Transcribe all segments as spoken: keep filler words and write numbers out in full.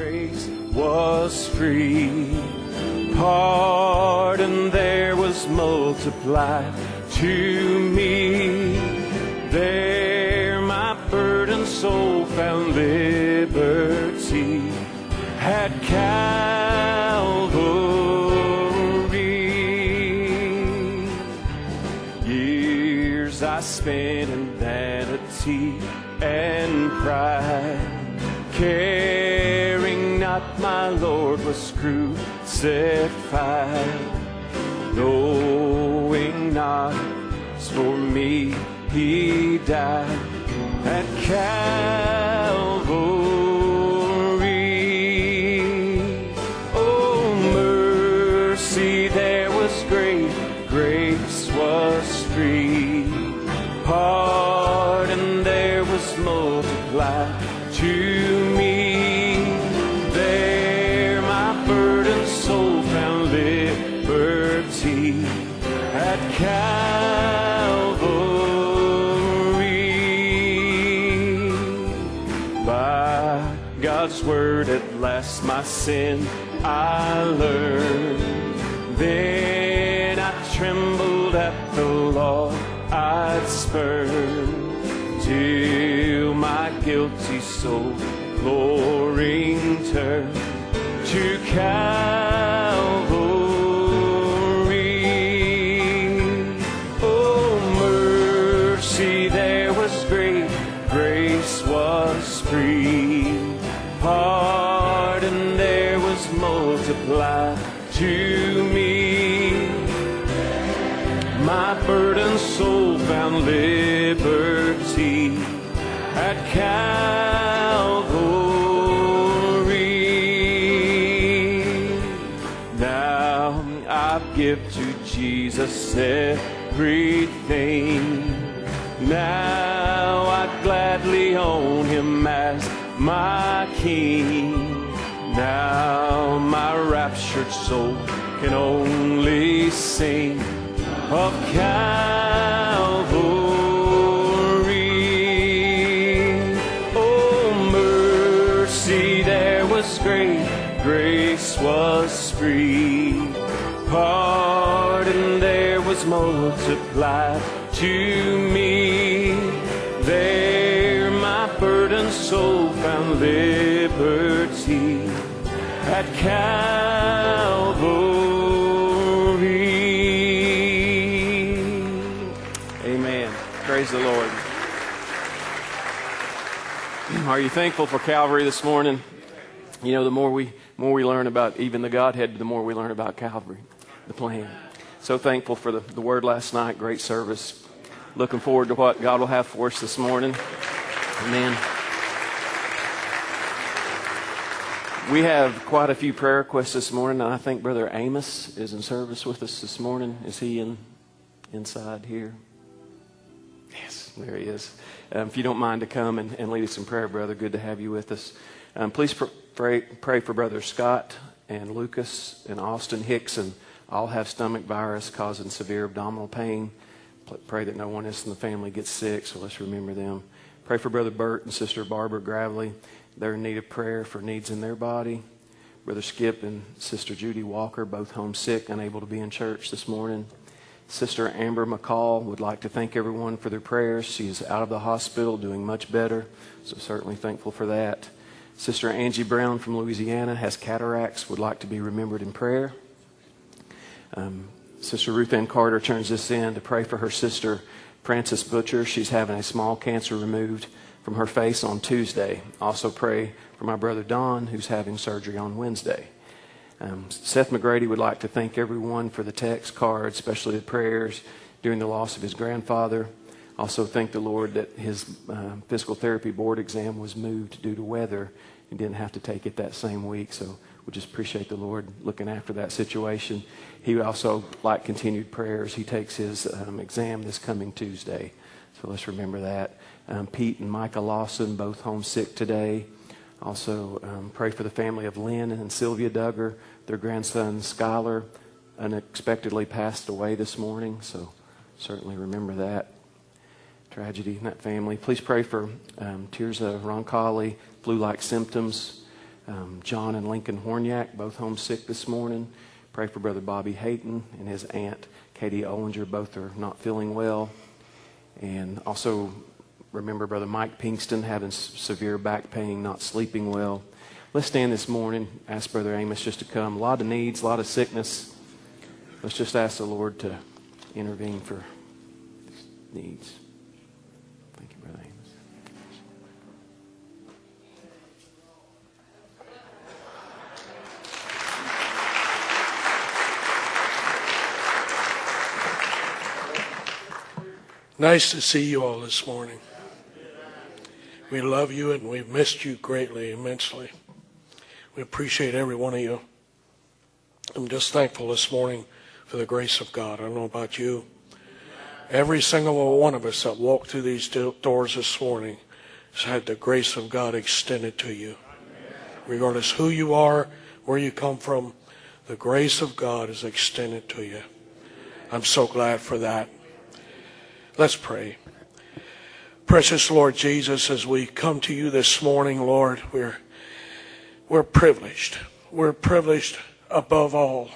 grace was free. Pardon there was multiplied to me. There my burdened soul found liberty at Calvary. Years I spent in vanity and pride, caring not my Lord was crucified, knowing not for me He died at Calvary. Oh, mercy there was great, grace was free. Pardon there was multiplied to me. There my burdened soul found liberty at Calvary. By God's word at last my sin I learned. Then I trembled at the law I'd spurned, till my guilty soul glorying turned to Calvary. Oh, mercy there was great, grace was free. Pardon there was multiplied to me. My burdened soul found liberty at Calvary. Now I give to Jesus everything. Now I gladly own Him as my King. Now my raptured soul can only sing of Calvary. Oh, mercy there was great, grace was free. Pardon there was multiplied to me. There my burdened soul found liberty at Calvary. Amen. Praise the Lord. Are you thankful for Calvary this morning? You know, the more we more we learn about even the Godhead, the more we learn about Calvary, the plan. So thankful for the, the word last night. Great service. Looking forward to what God will have for us this morning. Amen. We have quite a few prayer requests this morning, and I think Brother Amos is in service with us this morning. Is he in inside here? Yes, there he is. Um, if you don't mind to come and, and lead us in prayer, brother, good to have you with us. Um, please pr- pray, pray for Brother Scott and Lucas and Austin Hickson. All have stomach virus causing severe abdominal pain. Pray that no one else in the family gets sick, so let's remember them. Pray for Brother Bert and Sister Barbara Gravely. They're in need of prayer for needs in their body. Brother Skip and Sister Judy Walker, both homesick, unable to be in church this morning. Sister Amber McCall would like to thank everyone for their prayers. She is out of the hospital, doing much better, so certainly thankful for that. Sister Angie Brown from Louisiana has cataracts, would like to be remembered in prayer. Um, Sister Ruth Ann Carter turns this in to pray for her sister Frances Butcher. She's having a small cancer removed from her face on Tuesday. Also pray for my brother Don, who's having surgery on Wednesday. Um, Seth McGrady would like to thank everyone for the text cards, especially the prayers during the loss of his grandfather. Also thank the Lord that his uh, physical therapy board exam was moved due to weather and didn't have to take it that same week. So we just appreciate the Lord looking after that situation. He would also like continued prayers. He takes his um, exam this coming Tuesday. So let's remember that. Um, Pete and Micah Lawson, both homesick today. Also um, pray for the family of Lynn and Sylvia Duggar. Their grandson Skylar unexpectedly passed away this morning. So certainly remember that tragedy in that family. Please pray for um, Tirza Roncalli, flu-like symptoms. Um, John and Lincoln Horniak, both homesick this morning. Pray for Brother Bobby Hayton and his aunt, Katie Ollinger. Both are not feeling well. And also remember Brother Mike Pinkston having severe back pain, not sleeping well. Let's stand this morning. Ask Brother Amos just to come. A lot of needs, a lot of sickness. Let's just ask the Lord to intervene for these needs. Thank you, Brother Amos. Nice to see you all this morning. We love you and we've missed you greatly, immensely. We appreciate every one of you. I'm just thankful this morning for the grace of God. I don't know about you. Every single one of us that walked through these doors this morning has had the grace of God extended to you. Regardless who you are, where you come from, the grace of God is extended to you. I'm so glad for that. Let's pray. Precious Lord Jesus, as we come to you this morning, Lord, we're we're privileged. We're privileged above all,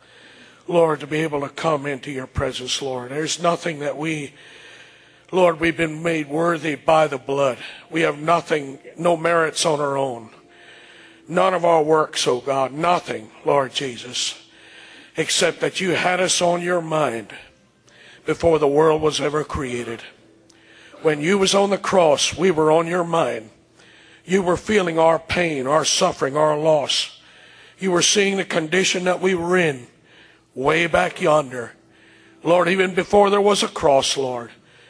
Lord, to be able to come into your presence, Lord. There's nothing that we, Lord, we've been made worthy by the blood. We have nothing, no merits on our own. None of our works, oh God, nothing, Lord Jesus, except that you had us on your mind before the world was ever created. When you was on the cross, we were on your mind. You were feeling our pain, our suffering, our loss. You were seeing the condition that we were in way back yonder. Lord, even before there was a cross, Lord.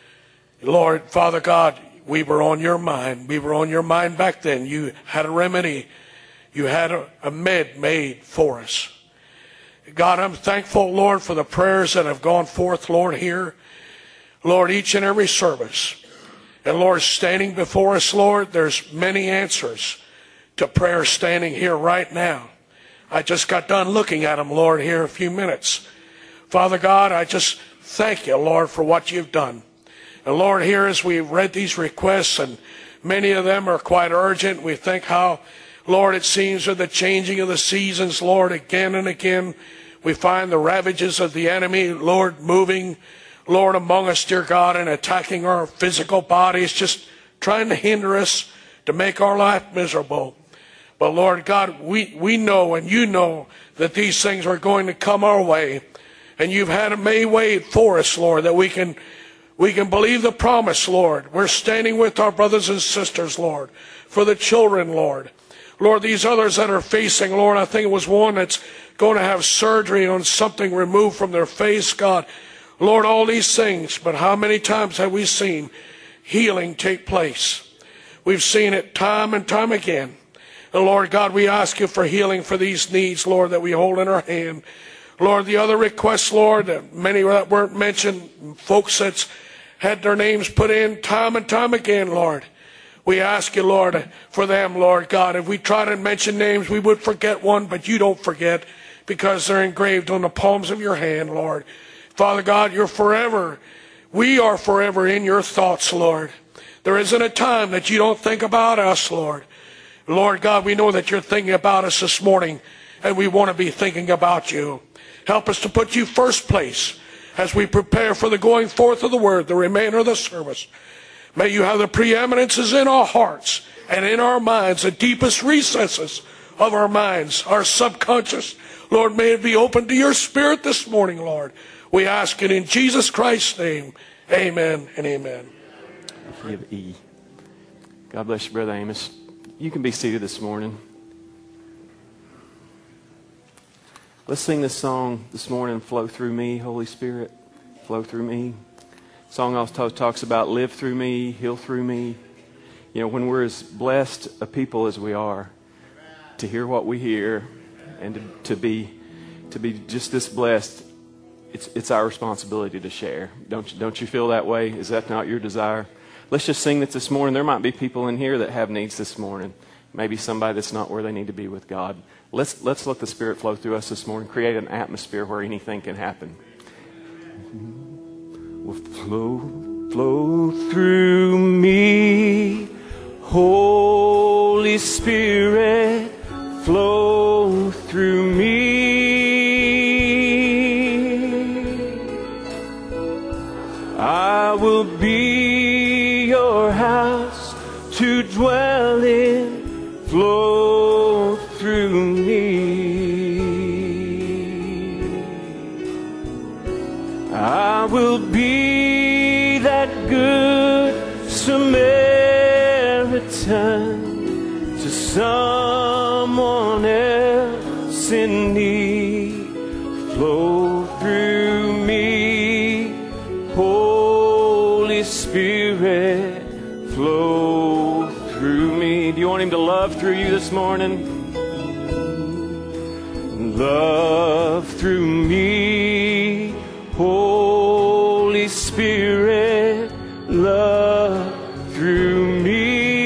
Lord, Father God, we were on your mind. We were on your mind back then. You had a remedy. You had a, a med made for us. God, I'm thankful, Lord, for the prayers that have gone forth, Lord, here. Lord, each and every service. And Lord, standing before us, Lord, there's many answers to prayer standing here right now. I just got done looking at them, Lord, here a few minutes. Father God, I just thank you, Lord, for what you've done. And Lord, here as we read these requests, and many of them are quite urgent, we think how, Lord, it seems with the changing of the seasons, Lord, again and again, we find the ravages of the enemy, Lord, moving, Lord, among us, dear God, and attacking our physical bodies, just trying to hinder us, to make our life miserable. But Lord God, we, we know and you know that these things are going to come our way. And you've had a made way for us, Lord, that we can, we can believe the promise, Lord. We're standing with our brothers and sisters, Lord, for the children, Lord. Lord, these others that are facing, Lord, I think it was one that's going to have surgery on something removed from their face, God. Lord, all these things, but how many times have we seen healing take place? We've seen it time and time again. And Lord God, we ask you for healing for these needs, Lord, that we hold in our hand. Lord, the other requests, Lord, that many that weren't mentioned, folks that's had their names put in time and time again, Lord. We ask you, Lord, for them, Lord God. If we try to mention names, we would forget one, but you don't forget because they're engraved on the palms of your hand, Lord. Father God, you're forever, we are forever in your thoughts, Lord. There isn't a time that you don't think about us, Lord. Lord God, we know that you're thinking about us this morning, and we want to be thinking about you. Help us to put you first place as we prepare for the going forth of the word, the remainder of the service. May you have the preeminences in our hearts and in our minds, the deepest recesses of our minds, our subconscious. Lord, may it be open to your spirit this morning, Lord. We ask it in Jesus Christ's name. Amen and amen. Give E. God bless you, Brother Amos. You can be seated this morning. Let's sing this song this morning, Flow Through Me, Holy Spirit, flow through me. The song also talks about live through me, heal through me. You know, when we're as blessed a people as we are, to hear what we hear and to, to be to be just this blessed, it's it's our responsibility to share. Don't you, don't you feel that way? Is that not your desire? Let's just sing that this morning. There might be people in here that have needs this morning. Maybe somebody that's not where they need to be with God. Let's let's let the Spirit flow through us this morning. Create an atmosphere where anything can happen. Well, flow, flow through me, Holy Spirit, flow through me. I will be your house to dwell in, flow through me. I will be that good Samaritan to someone else in need. Flow through me, Holy Spirit, flow through me. Do you want him to love through you this morning? Love through me, Holy Spirit, love through me.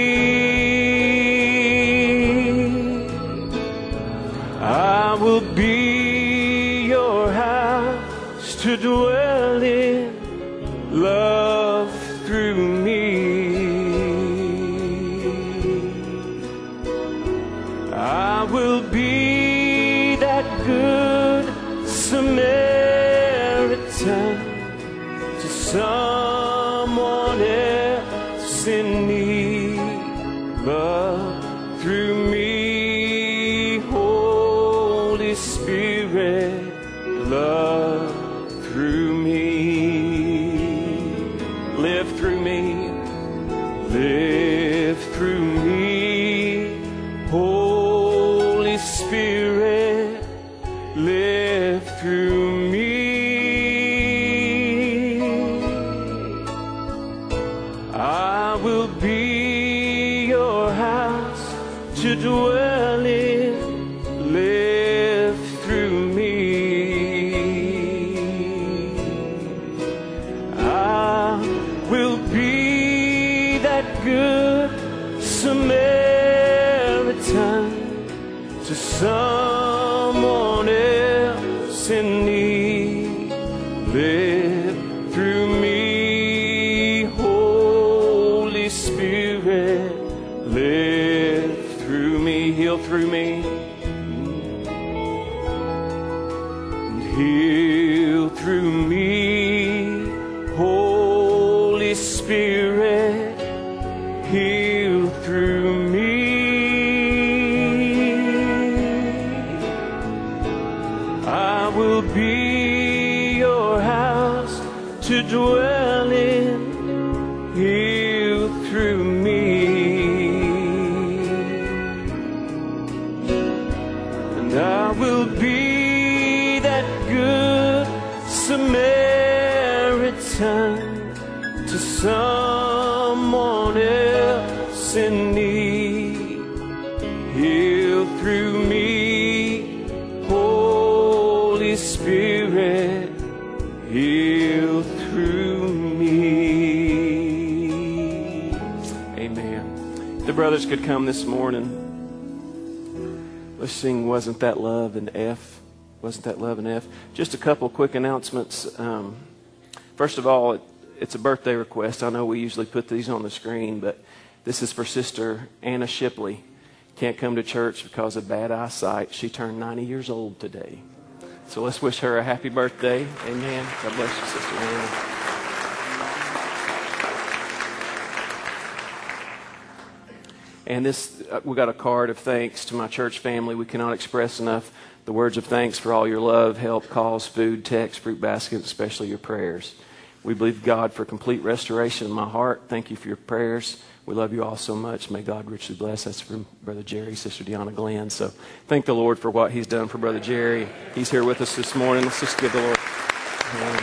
I will be your house to dwell in, love through me. I will be that good Samaritan to someone else in need. Love through me, Holy Spirit, love through me. Live through me, live through me, Holy Spirit, live through me. I will be your house to dwell in, live through me. I will be that good Samaritan to someone else in need. Live through me, Holy Spirit, live through me. Heal through me, heal through me, Holy Spirit, heal through me. I will be your house to dwell in, heal through me. And I will be that good Samaritan to someone else in need. Heal through me, Holy Spirit, heal through me. Amen. If the brothers could come this morning. Let's sing Wasn't That Love in F. Wasn't That Love in F. Just a couple quick announcements. Um, first of all, it, it's a birthday request. I know we usually put these on the screen, but this is for Sister Anna Shipley. Can't come to church because of bad eyesight. She turned ninety years old today. So let's wish her a happy birthday. Amen. God bless you, Sister Anna. And this, uh, we got a card of thanks to my church family. We cannot express enough the words of thanks for all your love, help, calls, food, text, fruit baskets, especially your prayers. We believe God for complete restoration in my heart. Thank you for your prayers. We love you all so much. May God richly bless. That's from Brother Jerry, Sister Deanna Glenn. So thank the Lord for what he's done for Brother Jerry. He's here with us this morning. Let's just give the Lord. Um,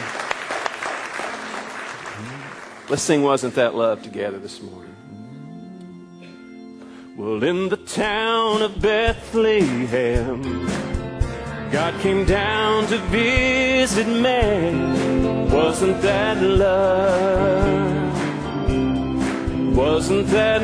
let's sing Wasn't That Love together this morning. Well, in the town of Bethlehem, God came down to visit man. Wasn't that love? Wasn't that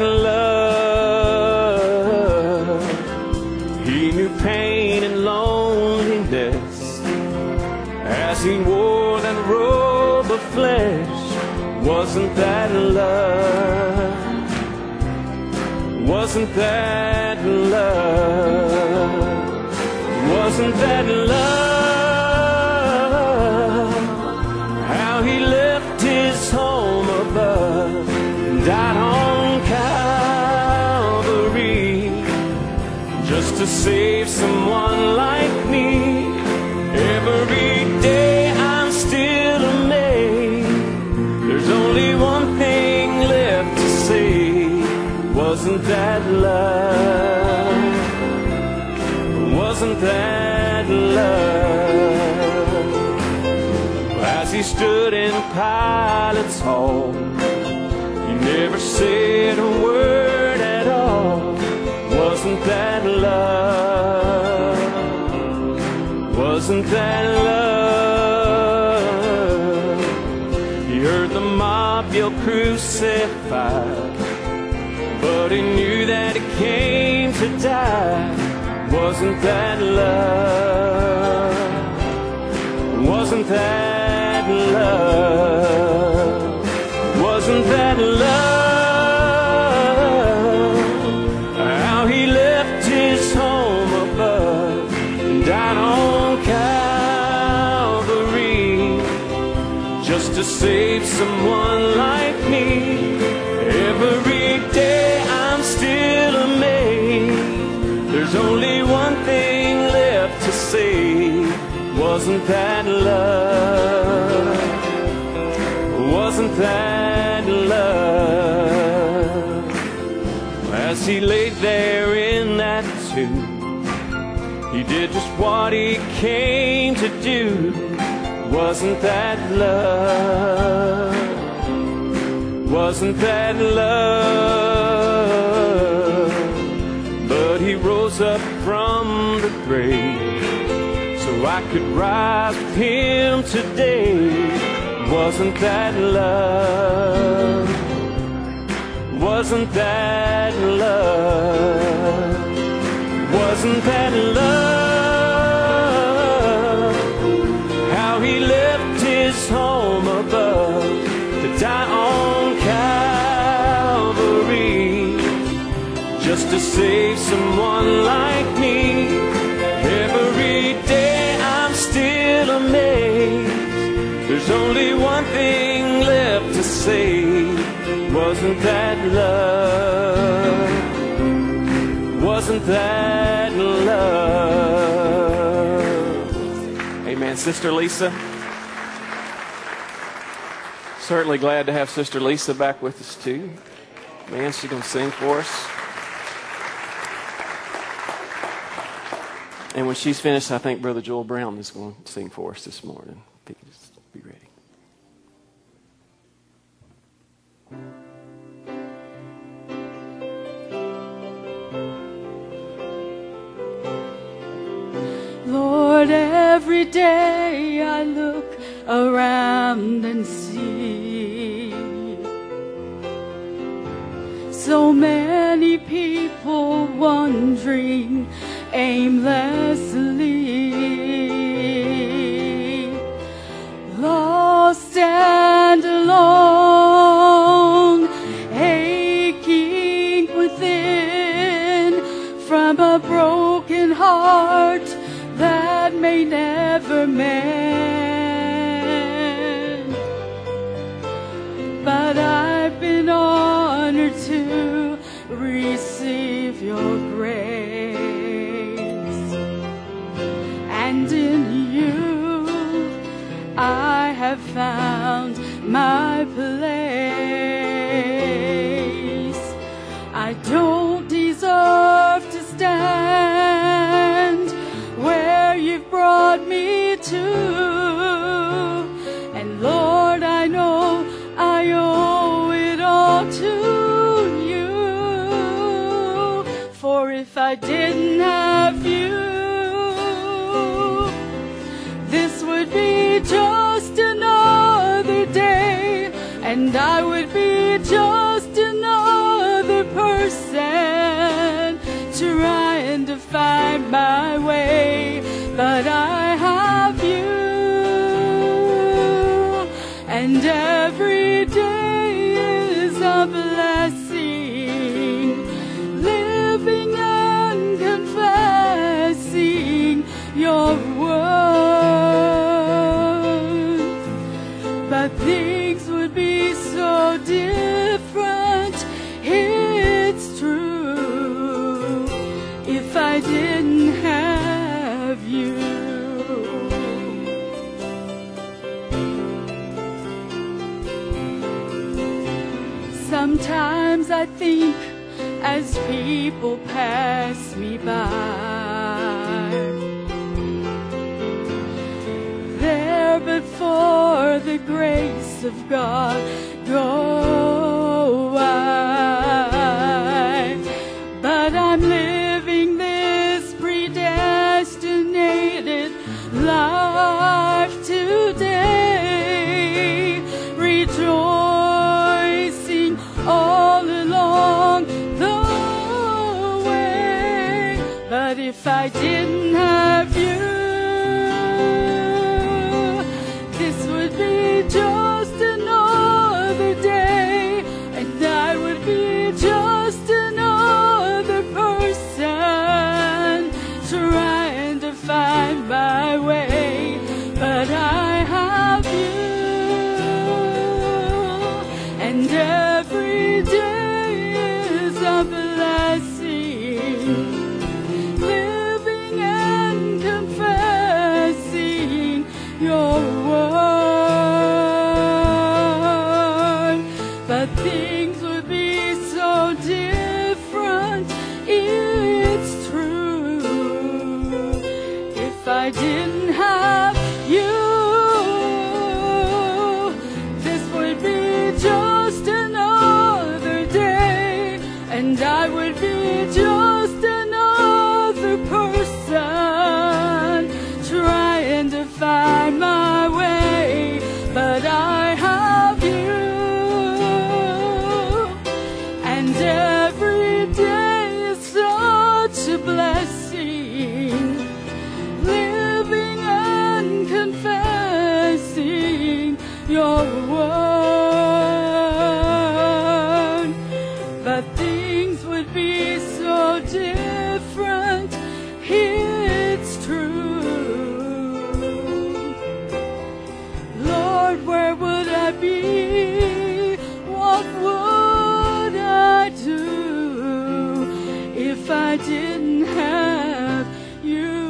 love? He knew pain and loneliness as he wore that robe of flesh. Wasn't that love? Wasn't that love? Wasn't that love? How he left his home above, died on Calvary, just to save someone like me. Every day I'm still amazed. There's only one thing left to say. Wasn't that love? Wasn't that love? As he stood in Pilate's hall, he never said a word at all. Wasn't that love? Wasn't that love? He heard the mob yell crucified, but he knew that he came to die. Wasn't that love? Wasn't that love? Wasn't that love? How he left his home above and died on Calvary, just to save someone like me. Every day I'm still amazed. There's only one thing left to say. Wasn't that love? Wasn't that love? As he laid there in that tomb, he did just what he came to do. Wasn't that love? Wasn't that love? But he rose up from the grave so I could rise with him today. Wasn't that love? Wasn't that love? Wasn't that love? How he left his home above to die on Calvary, just to save someone like me. Every day I'm still amazed. There's only one thing left to say. Wasn't that love? Wasn't that love? Amen. Sister Lisa. Certainly glad to have Sister Lisa back with us too. Man, she's going to sing for us. And when she's finished, I think Brother Joel Brown is going to sing for us this morning. If you can just be ready. Lord, every day I look around and see so many people wandering aimlessly, lost and alone, aching within from a broken heart that may never mend. But I've been honored to receive your grace, and in you I have found my place. I don't deserve to stand where you've brought me to, and Lord, I know I owe it all to you. For if I didn't have you, this would be just another day, and I would be just another person trying to find my way. But I have you, and every day is a blessing. think as people pass me by, there but for the grace of God go I. But I'm living this predestinated life today, rejoicing all along the way. But if I didn't have you, this would be just another day, and I would be just another person trying to find my way. But I have you, and every day is a blessing, living and confessing your word. But things would be so different, it's true, if I didn't have you. This would be just another day, and I would be just another person trying to find my way. But I have you, and every day is such a blessing, living and confessing your word. But things would be so different, it's true. Lord, where would I be? What would I do if I didn't have you?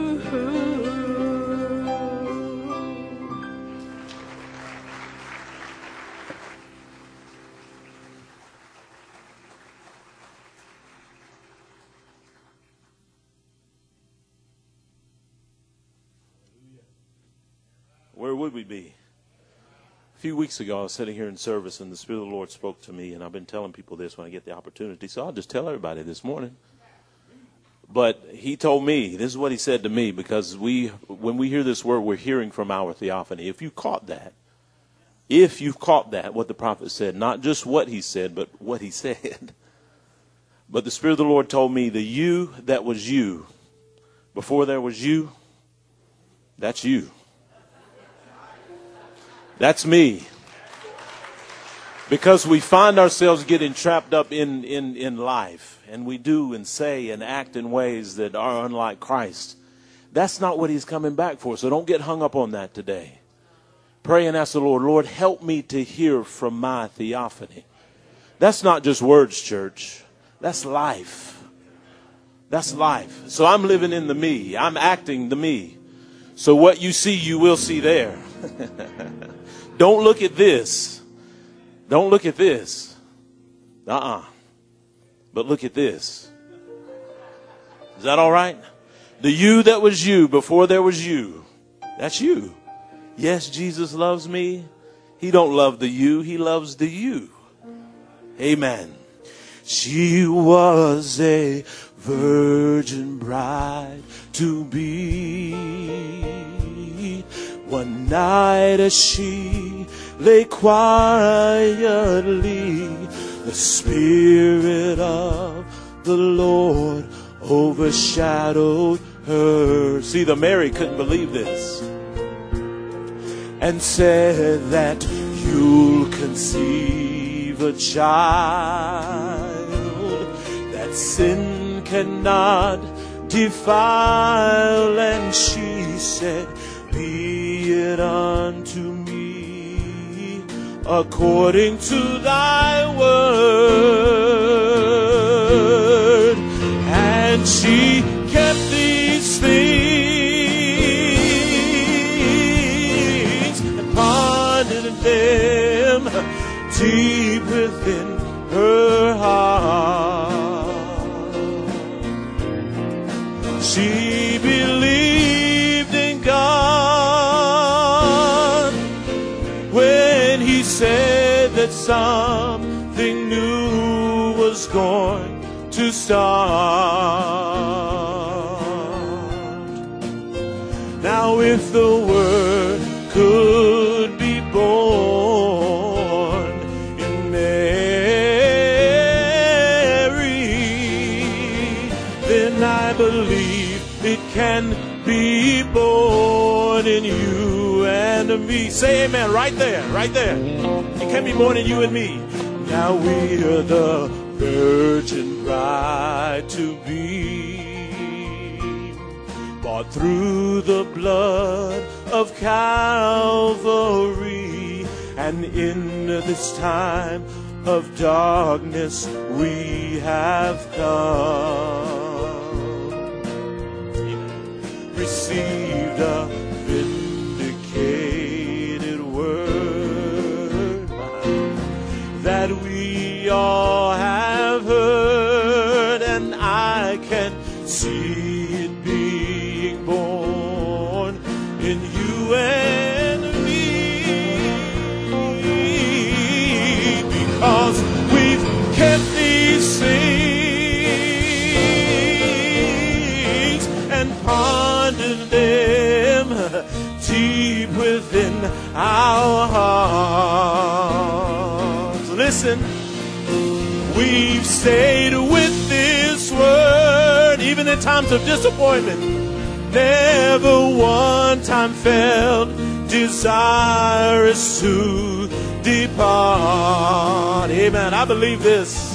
Where would we be? A few weeks ago, I was sitting here in service, and the Spirit of the Lord spoke to me, and I've been telling people this when I get the opportunity, so I'll just tell everybody this morning. But he told me, this is what he said to me, because we, when we hear this word, we're hearing from our theophany. If you caught that, if you caught that, what the prophet said, not just what he said, but what he said. But the Spirit of the Lord told me, the you that was you, before there was you, that's you. That's me. Because we find ourselves getting trapped up in, in, in life, and we do and say and act in ways that are unlike Christ. That's not what he's coming back for, so don't get hung up on that today. Pray and ask the Lord, Lord, help me to hear from my theophany. That's not just words, church. That's life. That's life. So I'm living in the me. I'm acting the me. So what you see, you will see there. Don't look at this. Don't look at this. Uh-uh. But look at this. Is that all right? The you that was you before there was you. That's you. Yes, Jesus loves me. He don't love the you. He loves the you. Amen. She was a virgin bride to be. One night as she lay quietly, the Spirit of the Lord overshadowed her. See, the Mary couldn't believe this. And said that you'll conceive a child that sin cannot defile. And she said, be it unto me according to thy word. And she kept these things and pondered them deep within her heart. She believed in God when He said that something new was going to start. Now if the Word could be born in Mary, then I believe it can be born in you and me. Say amen right there, right there. It can be born in you and me. Now we are the virgin bride to be, bought through the blood of Calvary, and in this time of darkness we have come, received a vindicated word that we all have heard, and I can see it being born in you and me, because we've kept these things and pondered them deep within our hearts. Listen, we've stayed with this word even in times of disappointment. Never one time felt desirous to depart. Amen. I believe this.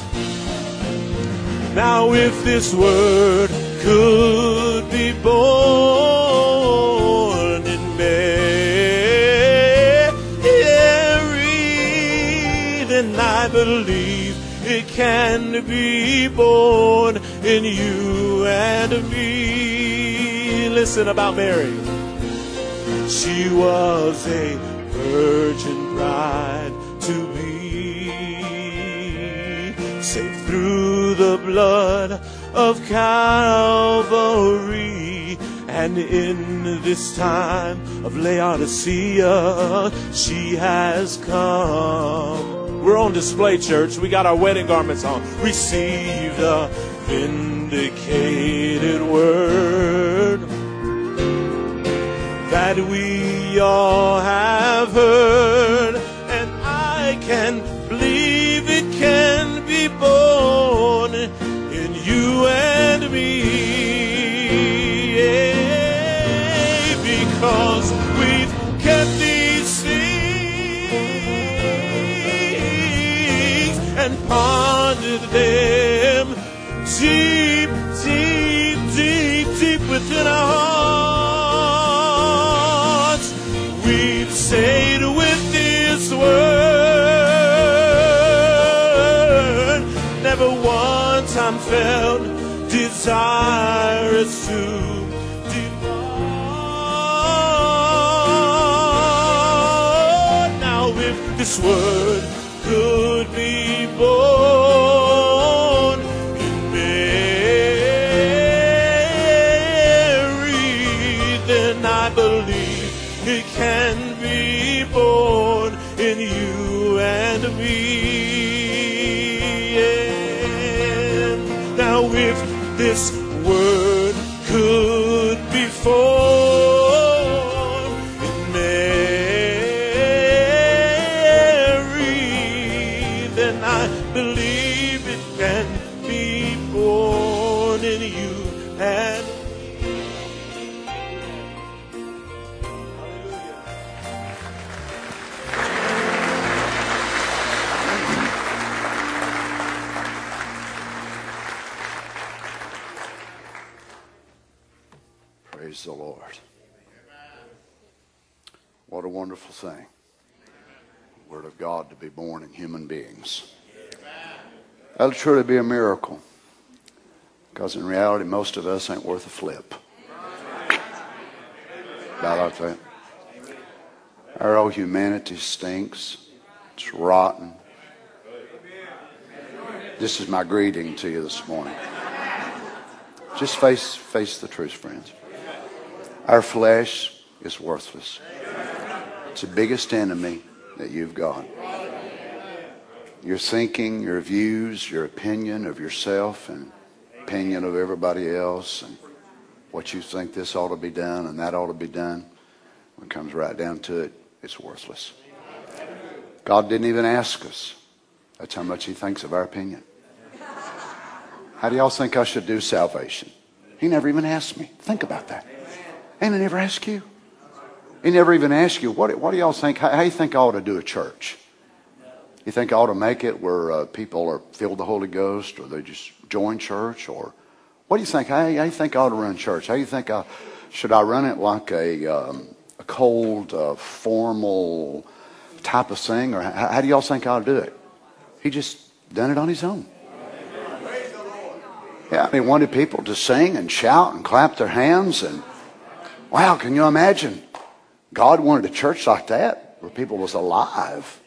Now if this word could be born in Mary, then I believe it can be born in you and me. Listen about Mary. She was a virgin bride to be, saved through the blood of Calvary, and in this time of Laodicea she has come. We're on display, church. We got our wedding garments on. Received a vindicated word that we all have heard, and I can believe it can be born in you and me, yeah, because we've kept these things and pondered them deep, deep, deep, deep within our hearts. We've stayed with this word, never one time felt desirous to depart. Now if this word could be born in Mary, then I believe it can be born in you and me. And now if this word could be formed in Mary, then I believe it can be born in you and me. Praise the Lord. What a wonderful thing. Word of God to be born in human beings. That'll truly be a miracle. Because in reality, most of us ain't worth a flip. About like that. Our old humanity stinks. It's rotten. This is my greeting to you this morning. Just face, face the truth, friends. Our flesh is worthless. It's the biggest enemy that you've got. Your thinking, your views, your opinion of yourself and opinion of everybody else and what you think this ought to be done and that ought to be done, when it comes right down to it, it's worthless. God didn't even ask us. That's how much he thinks of our opinion. How do y'all think I should do salvation? He never even asked me. Think about that. And he never asked you. He never even asked you, what, what do y'all think? How, how do you think I ought to do a church? You think I ought to make it where uh, people are filled with the Holy Ghost, or they just join church? Or what do you think? How, how do you think I ought to run church? How do you think I, should I run it like a, um, a cold, uh, formal type of thing? Or how, how do y'all think I ought to do it? He just done it on his own. Yeah, he wanted people to sing and shout and clap their hands. And wow, can you imagine? God wanted a church like that where people was alive.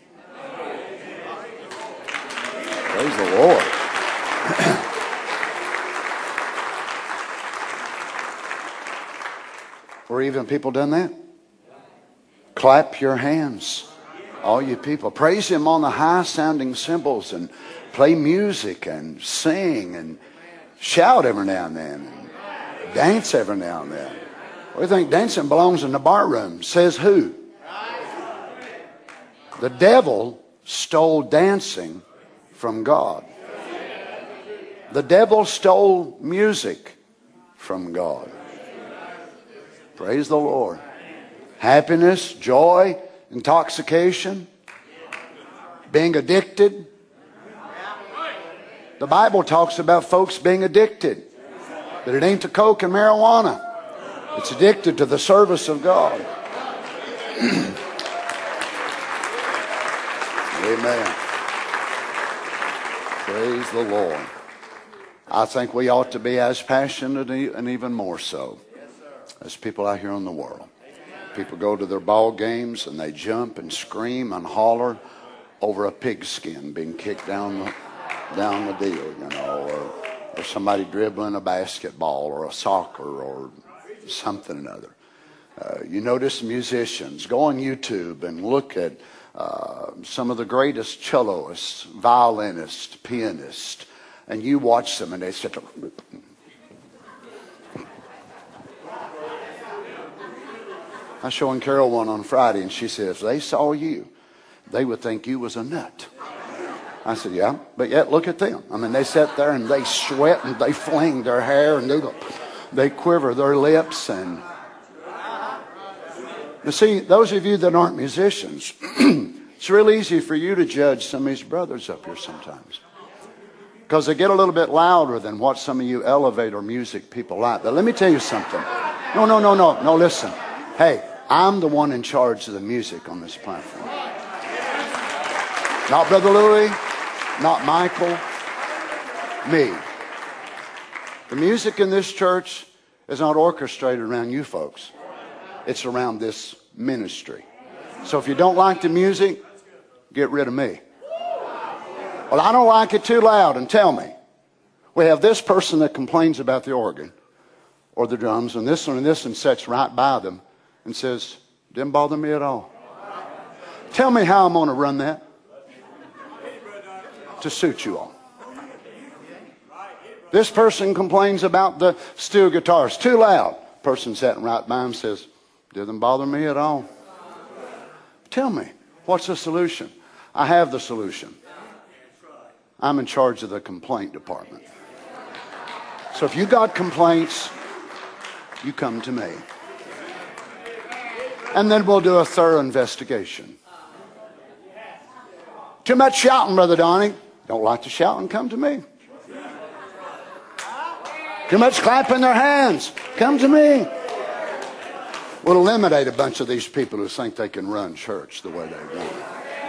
Praise the Lord. Were even people done that? Clap your hands, all you people. Praise him on the high sounding cymbals and play music and sing and shout every now and then and dance every now and then. We think dancing belongs in the bar room. Says who? The devil stole dancing from God. The devil stole music from God. Praise the Lord. Happiness, joy, intoxication, being addicted. The Bible talks about folks being addicted. But it ain't to coke and marijuana. It's addicted to the service of God. Amen. Praise the Lord. I think we ought to be as passionate and even more so as people out here in the world. People go to their ball games and they jump and scream and holler over a pigskin being kicked down the, down the deal, you know, or, or somebody dribbling a basketball or a soccer or something or another. Uh, you notice musicians. Go on YouTube and look at uh, some of the greatest celloists, violinists, pianists, and you watch them and they sit there. I was showing Carol one on Friday, and she says, if they saw you, they would think you was a nut. I said, yeah, but yet look at them. I mean, they sit there and they sweat and they fling their hair and they, they quiver their lips. And you see, those of you that aren't musicians, it's real easy for you to judge some of these brothers up here sometimes, because they get a little bit louder than what some of you elevator music people like. But let me tell you something. No, no, no, no, no, listen. Hey, I'm the one in charge of the music on this platform. Not Brother Louis, not Michael, me. The music in this church is not orchestrated around you folks. It's around this ministry. So if you don't like the music, get rid of me. Well, I don't like it too loud, and tell me. We have this person that complains about the organ or the drums, and this one and this one sits right by them and says, didn't bother me at all. Tell me how I'm going to run that to suit you all. This person complains about the steel guitars, too loud. Person sitting right by him says, didn't bother me at all. Tell me, what's the solution? I have the solution. I'm in charge of the complaint department. So if you got complaints, you come to me. And then we'll do a thorough investigation. Too much shouting, Brother Donnie. Don't like to shout and come to me. Too much clapping their hands. Come to me. We'll eliminate a bunch of these people who think they can run church the way they run it.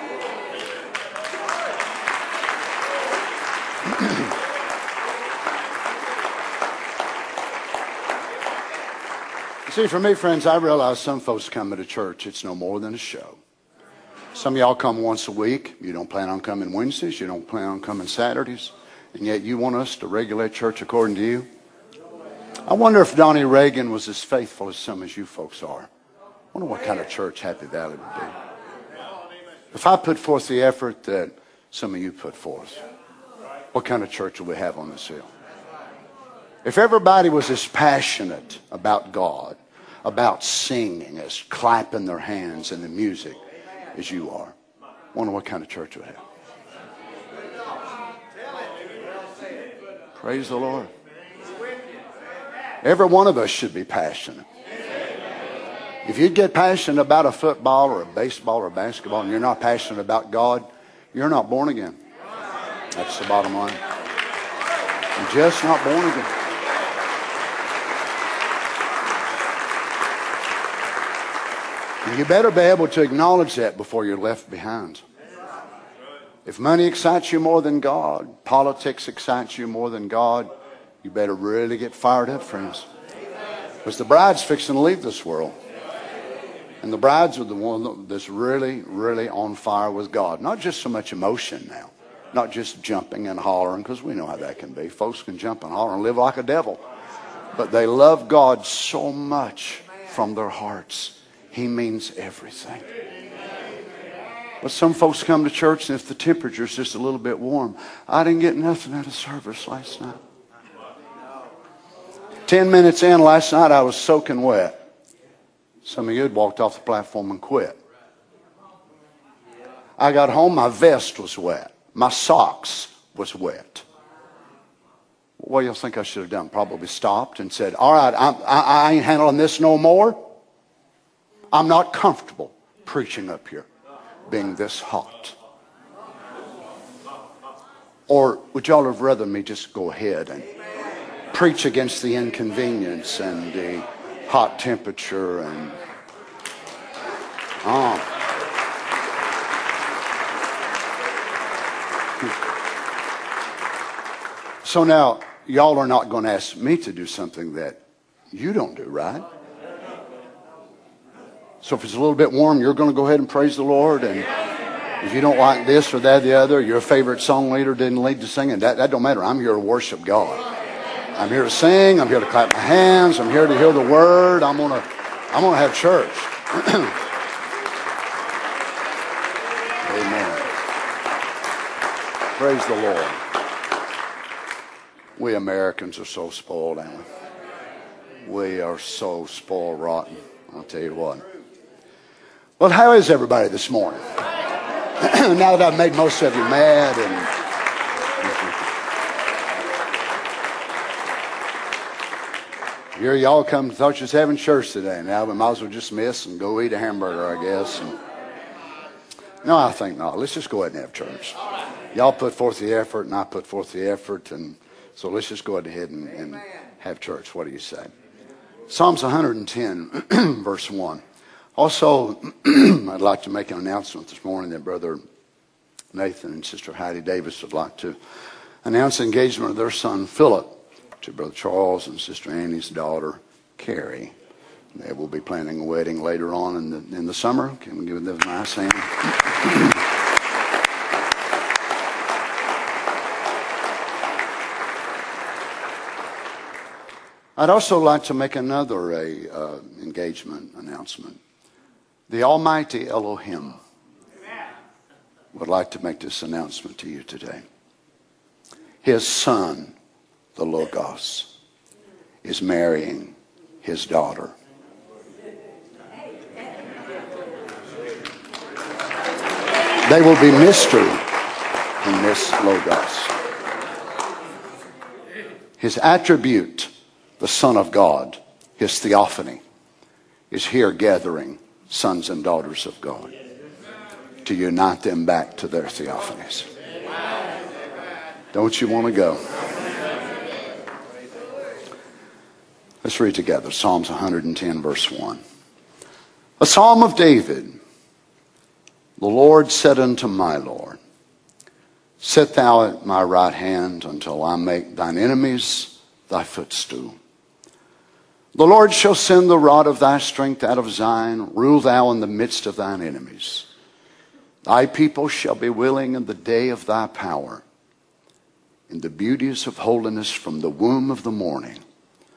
See, for me, friends, I realize some folks come to church, it's no more than a show. Some of y'all come once a week. You don't plan on coming Wednesdays. You don't plan on coming Saturdays. And yet you want us to regulate church according to you? I wonder if Donnie Reagan was as faithful as some as you folks are. I wonder what kind of church Happy Valley would be. If I put forth the effort that some of you put forth, what kind of church would we have on this hill? If everybody was as passionate about God, about singing, as clapping their hands in the music as you are, I wonder what kind of church we have. Praise the Lord. Every one of us should be passionate. If you get passionate about a football or a baseball or a basketball and you're not passionate about God, you're not born again. That's the bottom line. You're just not born again. And you better be able to acknowledge that before you're left behind. If money excites you more than God, politics excites you more than God, you better really get fired up, friends. Because the bride's fixing to leave this world. And the brides are the one that's really, really on fire with God. Not just so much emotion now. Not just jumping and hollering, because we know how that can be. Folks can jump and holler and live like a devil. But they love God so much from their hearts. He means everything. But some folks come to church, and if the temperature's just a little bit warm, I didn't get nothing out of service last night. Ten minutes in last night, I was soaking wet. Some of you had walked off the platform and quit. I got home, my vest was wet. My socks was wet. What do you think I should have done? Probably stopped and said, all right, I'm, I, I ain't handling this no more. I'm not comfortable preaching up here, being this hot. Or would y'all have rather me just go ahead and preach against the inconvenience and the hot temperature and oh. So now y'all are not going to ask me to do something that you don't do, right? So if it's a little bit warm, you're going to go ahead and praise the Lord. And if you don't like this or that or the other, your favorite song leader didn't lead to singing, that, that don't matter. I'm here to worship God. I'm here to sing. I'm here to clap my hands. I'm here to hear the word. I'm going to, I'm going to have church. Amen. Praise the Lord. We Americans are so spoiled, aren't we? We are so spoiled rotten. I'll tell you what. Well, how is everybody this morning? Now that I've made most of you mad and here y'all come, thought you was having church today. Now we might as well just miss and go eat a hamburger, I guess. And no, I think not. Let's just go ahead and have church. Y'all put forth the effort and I put forth the effort. And so let's just go ahead and, and have church. What do you say? Psalms one hundred ten, verse one. Also, I'd like to make an announcement this morning that Brother Nathan and Sister Heidi Davis would like to announce the engagement of their son, Philip, to Brother Charles and Sister Annie's daughter, Carrie. They will be planning a wedding later on in the, in the summer. Can we give them a nice hand? I'd also like to make another a, uh, engagement announcement. The Almighty Elohim would like to make this announcement to you today. His son, the Logos, is marrying his daughter. They will be mystery in this Logos. His attribute, the Son of God, his theophany, is here gathering sons and daughters of God to unite them back to their theophanies. Don't you want to go? Let's read together Psalms one hundred ten, verse one. A psalm of David. The Lord said unto my Lord, sit thou at my right hand until I make thine enemies thy footstool. The Lord shall send the rod of thy strength out of Zion. Rule thou in the midst of thine enemies. Thy people shall be willing in the day of thy power. In the beauties of holiness from the womb of the morning.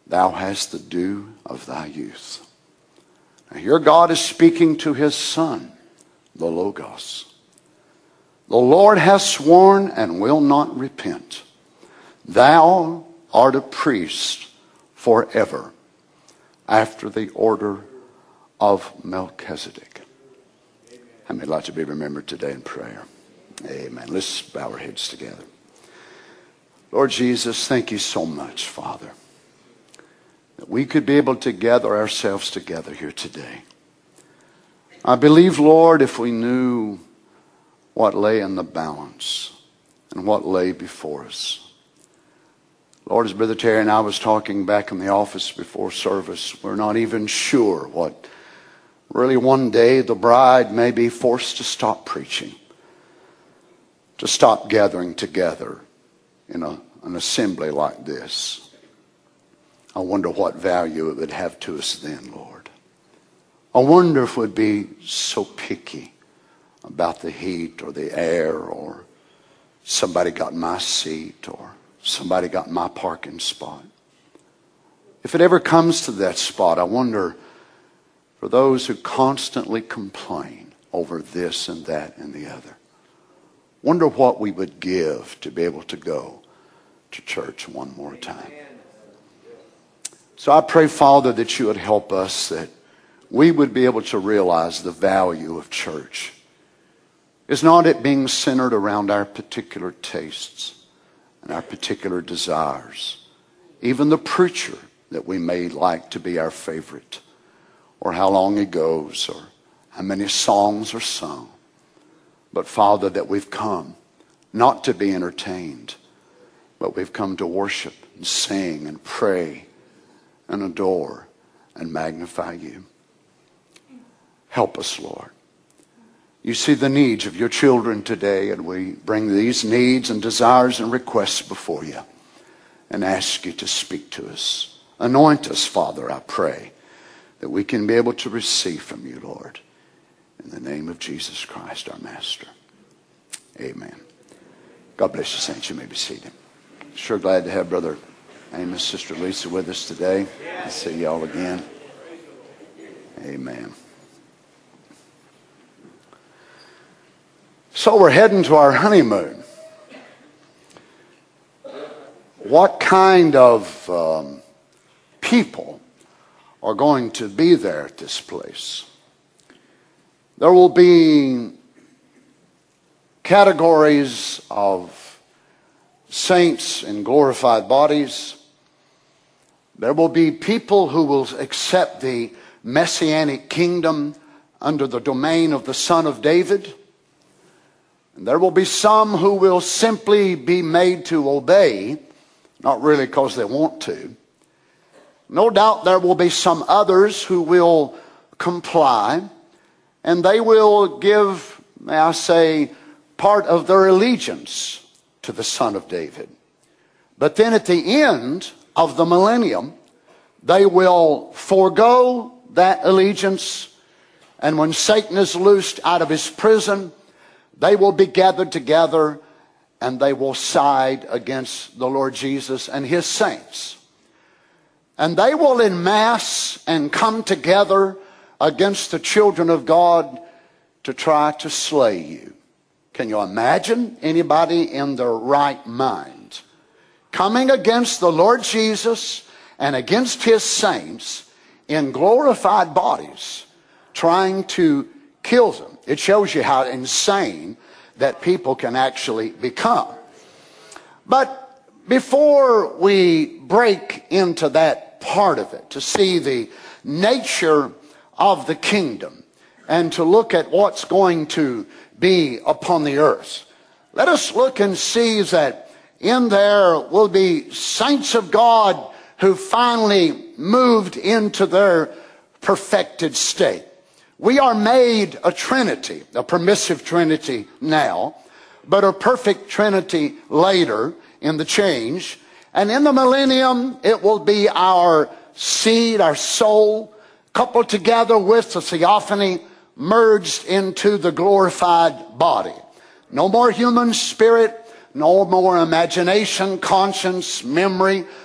thou hast the dew of thy youth. Now here God is speaking to his Son, the Logos. The Lord has sworn and will not repent. Thou art a priest forever, after the order of Melchizedek. How many would like to be remembered today in prayer? Amen. Let's bow our heads together. Lord Jesus, thank you so much, Father, that we could be able to gather ourselves together here today. I believe, Lord, if we knew what lay in the balance and what lay before us. Lord, as Brother Terry and I was talking back in the office before service, we're not even sure what really one day the bride may be forced to stop preaching, to stop gathering together in a, an assembly like this. I wonder what value it would have to us then, Lord. I wonder if we'd be so picky about the heat or the air, or somebody got my seat, or somebody got my parking spot. If it ever comes to that spot, I wonder, for those who constantly complain over this and that and the other, wonder what we would give to be able to go to church one more time. So I pray, Father, that you would help us, that we would be able to realize the value of church. Is not it being centered around our particular tastes and our particular desires, even the preacher that we may like to be our favorite, or how long he goes, or how many songs are sung. But Father, that we've come not to be entertained, but we've come to worship and sing and pray and adore and magnify you. Help us, Lord. You see the needs of your children today, and we bring these needs and desires and requests before you and ask you to speak to us. Anoint us, Father, I pray, that we can be able to receive from you, Lord. In the name of Jesus Christ, our Master. Amen. God bless you, saints. You may be seated. Sure glad to have Brother Amos, Sister Lisa with us today. I'll see you all again. Amen. So we're heading to our honeymoon. What kind of um, people are going to be there at this place? There will be categories of saints in glorified bodies. There will be people who will accept the messianic kingdom under the domain of the Son of David. And there will be some who will simply be made to obey, not really because they want to. No doubt there will be some others who will comply, and they will give, may I say, part of their allegiance to the Son of David. But then at the end of the millennium, they will forego that allegiance, and when Satan is loosed out of his prison, they will be gathered together and they will side against the Lord Jesus and his saints. And they will en masse and come together against the children of God to try to slay you. Can you imagine anybody in their right mind coming against the Lord Jesus and against his saints in glorified bodies, trying to kill them? It shows you how insane that people can actually become. But before we break into that part of it, to see the nature of the kingdom and to look at what's going to be upon the earth, let us look and see that in there will be saints of God who finally moved into their perfected state. We are made a trinity, a permissive trinity now, but a perfect trinity later in the change. And in the millennium, it will be our seed, our soul, coupled together with the theophany, merged into the glorified body. No more human spirit, no more imagination, conscience, memory,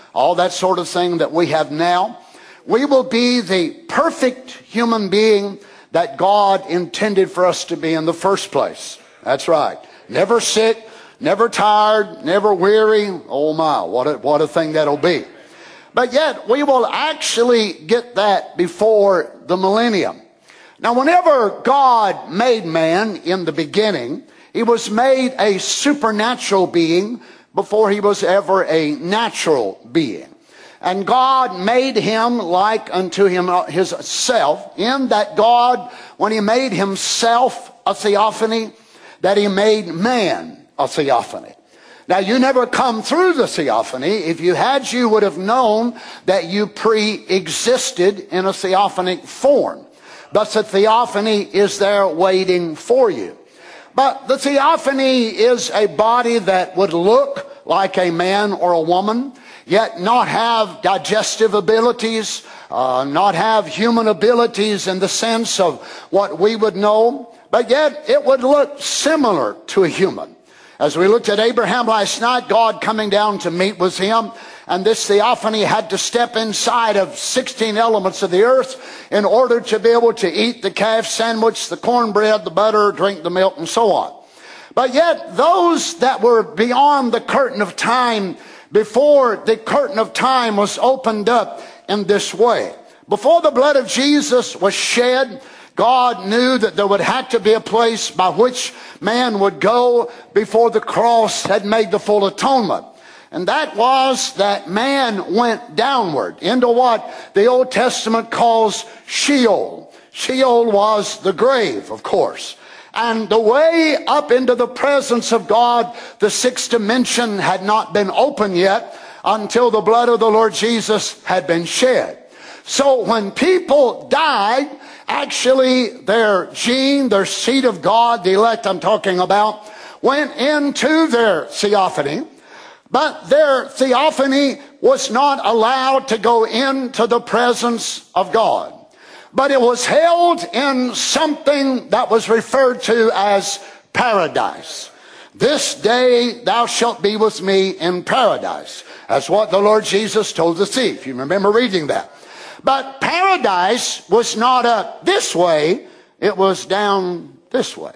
all that sort of thing that we have now. We will be the perfect human being that God intended for us to be in the first place. That's right. Never sick, never tired, never weary. Oh my, what a, what a thing that'll be. But yet we will actually get that before the millennium. Now, whenever God made man in the beginning, he was made a supernatural being before he was ever a natural being. And God made him like unto him himself, in that God, when he made himself a theophany, that he made man a theophany. Now, you never come through the theophany. If you had, you would have known that you pre-existed in a theophanic form. But the theophany is there waiting for you. But the theophany is a body that would look like a man or a woman, yet not have digestive abilities, uh, not have human abilities in the sense of what we would know, but yet it would look similar to a human. As we looked at Abraham last night, God coming down to meet with him, and this theophany had to step inside of sixteen elements of the earth in order to be able to eat the calf sandwich, the cornbread, the butter, drink the milk, and so on. But yet those that were beyond the curtain of time, before the curtain of time was opened up in this way, before the blood of Jesus was shed, God knew that there would have to be a place by which man would go before the cross had made the full atonement. And that was that man went downward into what the Old Testament calls Sheol. Sheol was the grave, of course. And the way up into the presence of God, the sixth dimension, had not been open yet until the blood of the Lord Jesus had been shed. So when people died, actually their gene, their seed of God, the elect I'm talking about, went into their theophany. But their theophany was not allowed to go into the presence of God. But it was held in something that was referred to as paradise. This day thou shalt be with me in paradise. That's what the Lord Jesus told the thief. You remember reading that. But paradise was not up this way, it was down this way.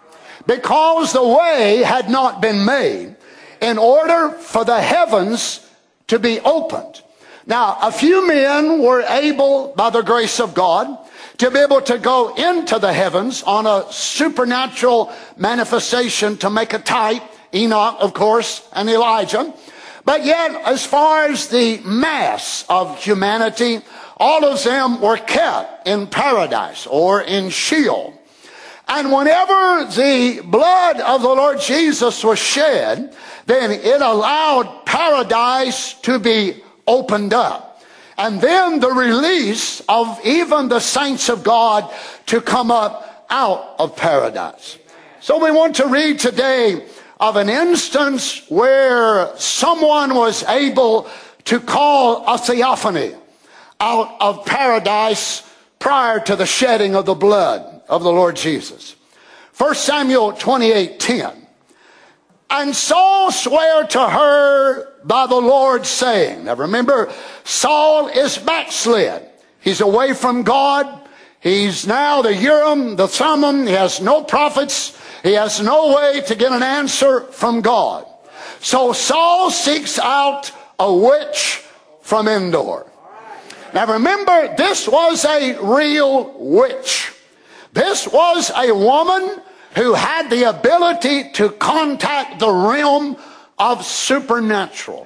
Because the way had not been made in order for the heavens to be opened. Now, a few men were able, by the grace of God, to be able to go into the heavens on a supernatural manifestation to make a type. Enoch, of course, and Elijah. But yet, as far as the mass of humanity, all of them were kept in paradise or in Sheol. And whenever the blood of the Lord Jesus was shed, then it allowed paradise to be opened up. And then the release of even the saints of God to come up out of paradise. So we want to read today of an instance where someone was able to call a theophany out of paradise prior to the shedding of the blood of the Lord Jesus. First Samuel twenty-eight ten. And Saul sware to her by the Lord, saying, now remember, Saul is backslid. He's away from God. He's now the Urim, the Thummim. He has no prophets. He has no way to get an answer from God. So Saul seeks out a witch from Endor. Now remember, this was a real witch. This was a woman who had the ability to contact the realm of supernatural.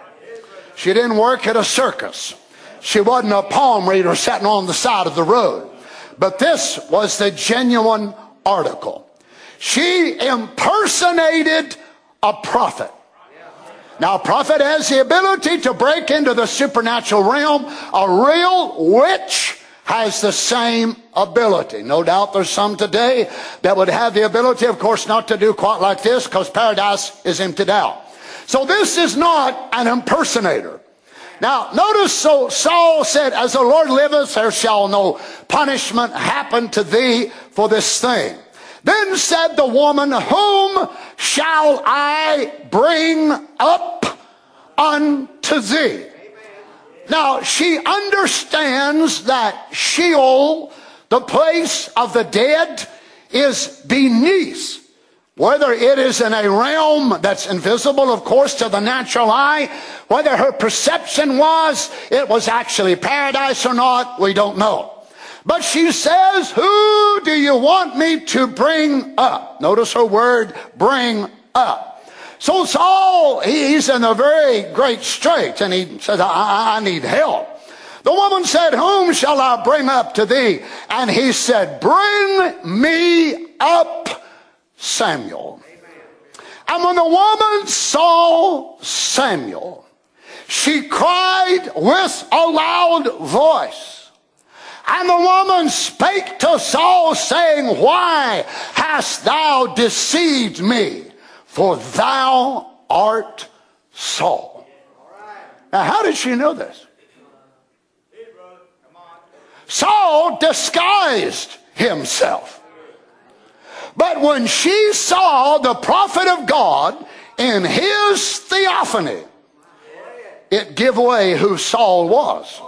She didn't work at a circus. She wasn't a palm reader sitting on the side of the road. But this was the genuine article. She impersonated a prophet. Now, a prophet has the ability to break into the supernatural realm. A real witch has the same ability. No doubt there's some today that would have the ability, of course, not to do quite like this, because paradise is emptied out. So this is not an impersonator. Now, notice, so Saul said, as the Lord liveth, there shall no punishment happen to thee for this thing. Then said the woman, whom shall I bring up unto thee? Now, she understands that Sheol, the place of the dead, is beneath. Whether it is in a realm that's invisible, of course, to the natural eye, whether her perception was it was actually paradise or not, we don't know. But she says, who do you want me to bring up? Notice her word, bring up. So Saul, he's in a very great strait, and he says, I, I need help. The woman said, whom shall I bring up to thee? And he said, bring me up Samuel. And when the woman saw Samuel, she cried with a loud voice. And the woman spake to Saul, saying, why hast thou deceived me? For thou art Saul. Now, how did she know this? Saul disguised himself. But when she saw the prophet of God in his theophany, it gave away who Saul was.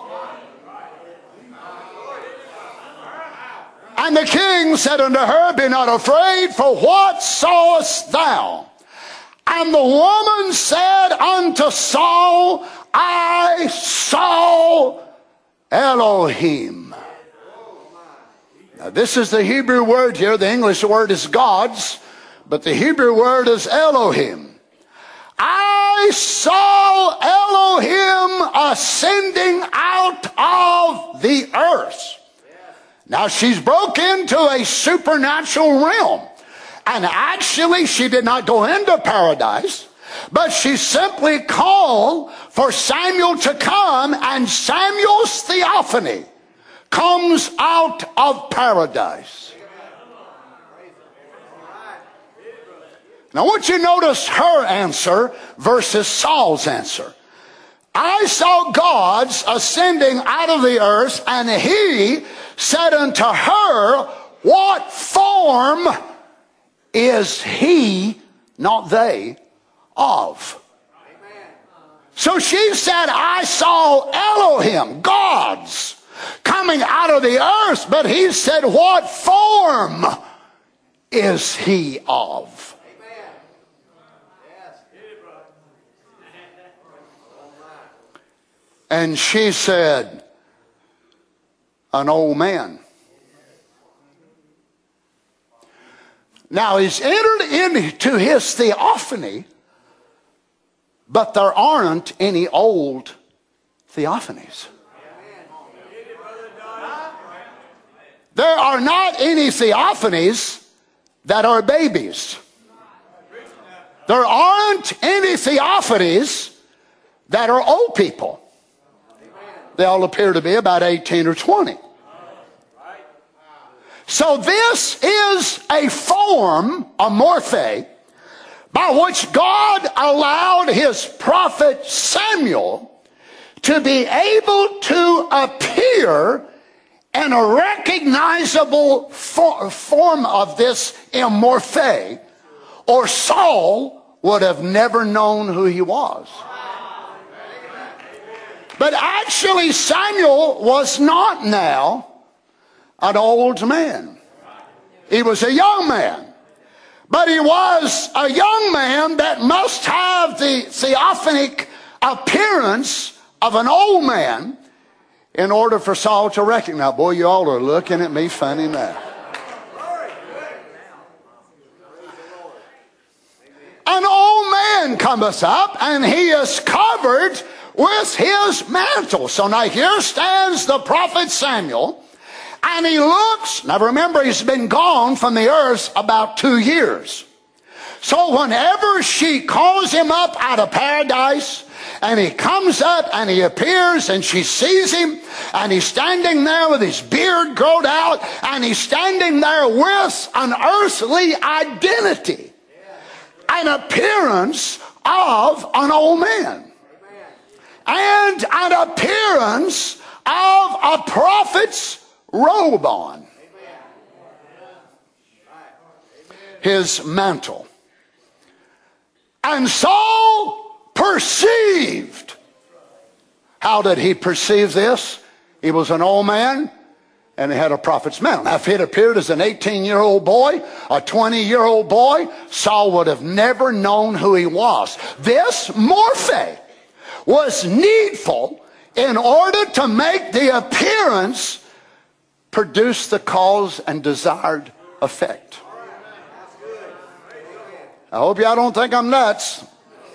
And the king said unto her, be not afraid, for what sawest thou? And the woman said unto Saul, I saw Elohim. Now, this is the Hebrew word here. The English word is gods, but the Hebrew word is Elohim. I saw Elohim ascending out of the earth. Now, she's broke into a supernatural realm. And actually, she did not go into paradise, but she simply called for Samuel to come, and Samuel's theophany comes out of paradise. Now, I want you to notice her answer versus Saul's answer. I saw gods ascending out of the earth, and he said unto her, what form is he, not they, of? So she said, I saw Elohim, gods, coming out of the earth, but he said, what form is he of? And she said, an old man. Now, he's entered into his theophany, but there aren't any old theophanies. There are not any theophanies that are babies. There aren't any theophanies that are old people. They all appear to be about eighteen or twenty. So this is a form, a morphe, by which God allowed his prophet Samuel to be able to appear in a recognizable for, form of this morphe, or Saul would have never known who he was. But actually, Samuel was not now an old man. He was a young man. But he was a young man that must have the theophanic appearance of an old man in order for Saul to recognize. Boy, you all are looking at me funny now. An old man cometh up, and he is covered with his mantle. So now here stands the prophet Samuel, and he looks, now remember, he's been gone from the earth about two years. So whenever she calls him up out of paradise, and he comes up and he appears, and she sees him, and he's standing there with his beard growed out, and he's standing there with an earthly identity, an appearance of an old man, and an appearance of a prophet's robe on, his mantle. And Saul perceived How did he perceive this? He was an old man, and he had a prophet's mantle. Now, if he had appeared as an eighteen-year-old boy, a twenty-year-old boy, Saul would have never known who he was. This morphe was needful in order to make the appearance produce the cause and desired effect. I hope y'all don't think I'm nuts.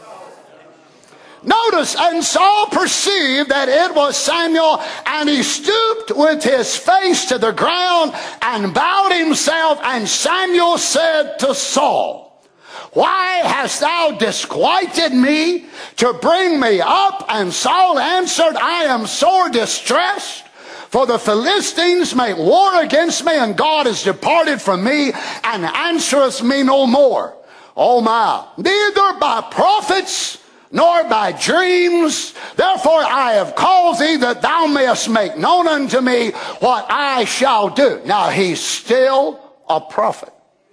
Notice, and Saul perceived that it was Samuel, and he stooped with his face to the ground and bowed himself, and Samuel said to Saul, why hast thou disquieted me to bring me up? And Saul answered, I am sore distressed, for the Philistines make war against me, and God is departed from me, and answereth me no more. Oh my, neither by prophets nor by dreams. Therefore I have called thee, that thou mayest make known unto me what I shall do. Now he's still a prophet.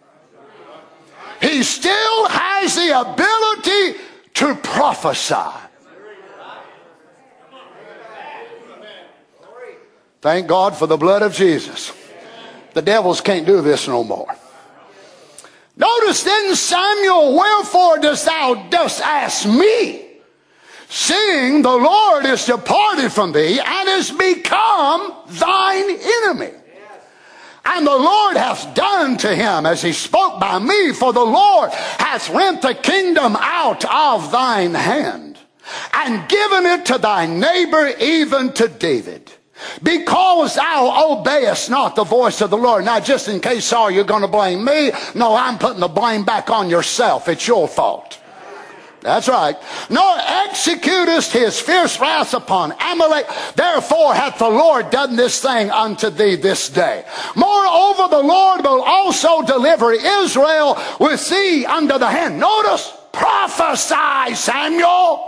He still has the ability to prophesy. Thank God for the blood of Jesus. The devils can't do this no more. Notice then, Samuel, wherefore dost thou dost ask me, seeing the Lord is departed from thee, and is become thine enemy? And the Lord hath done to him as he spoke by me, for the Lord hath rent the kingdom out of thine hand, and given it to thy neighbor, even to David, because thou obeyest not the voice of the Lord. Now, just in case, Saul, you're going to blame me. No, I'm putting the blame back on yourself. It's your fault. That's right. Nor executest his fierce wrath upon Amalek. Therefore hath the Lord done this thing unto thee this day. Moreover, the Lord will also deliver Israel with thee under the hand. Notice, prophesy, Samuel.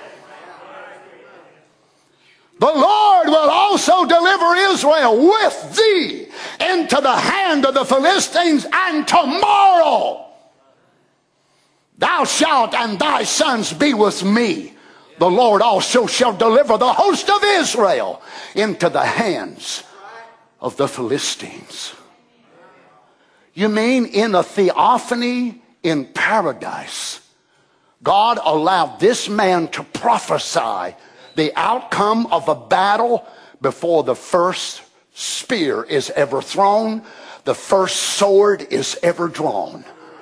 The Lord will also deliver Israel with thee into the hand of the Philistines, and tomorrow thou shalt and thy sons be with me. The Lord also shall deliver the host of Israel into the hands of the Philistines. You mean in a theophany in paradise, God allowed this man to prophesy the outcome of a battle before the first spear is ever thrown, the first sword is ever drawn.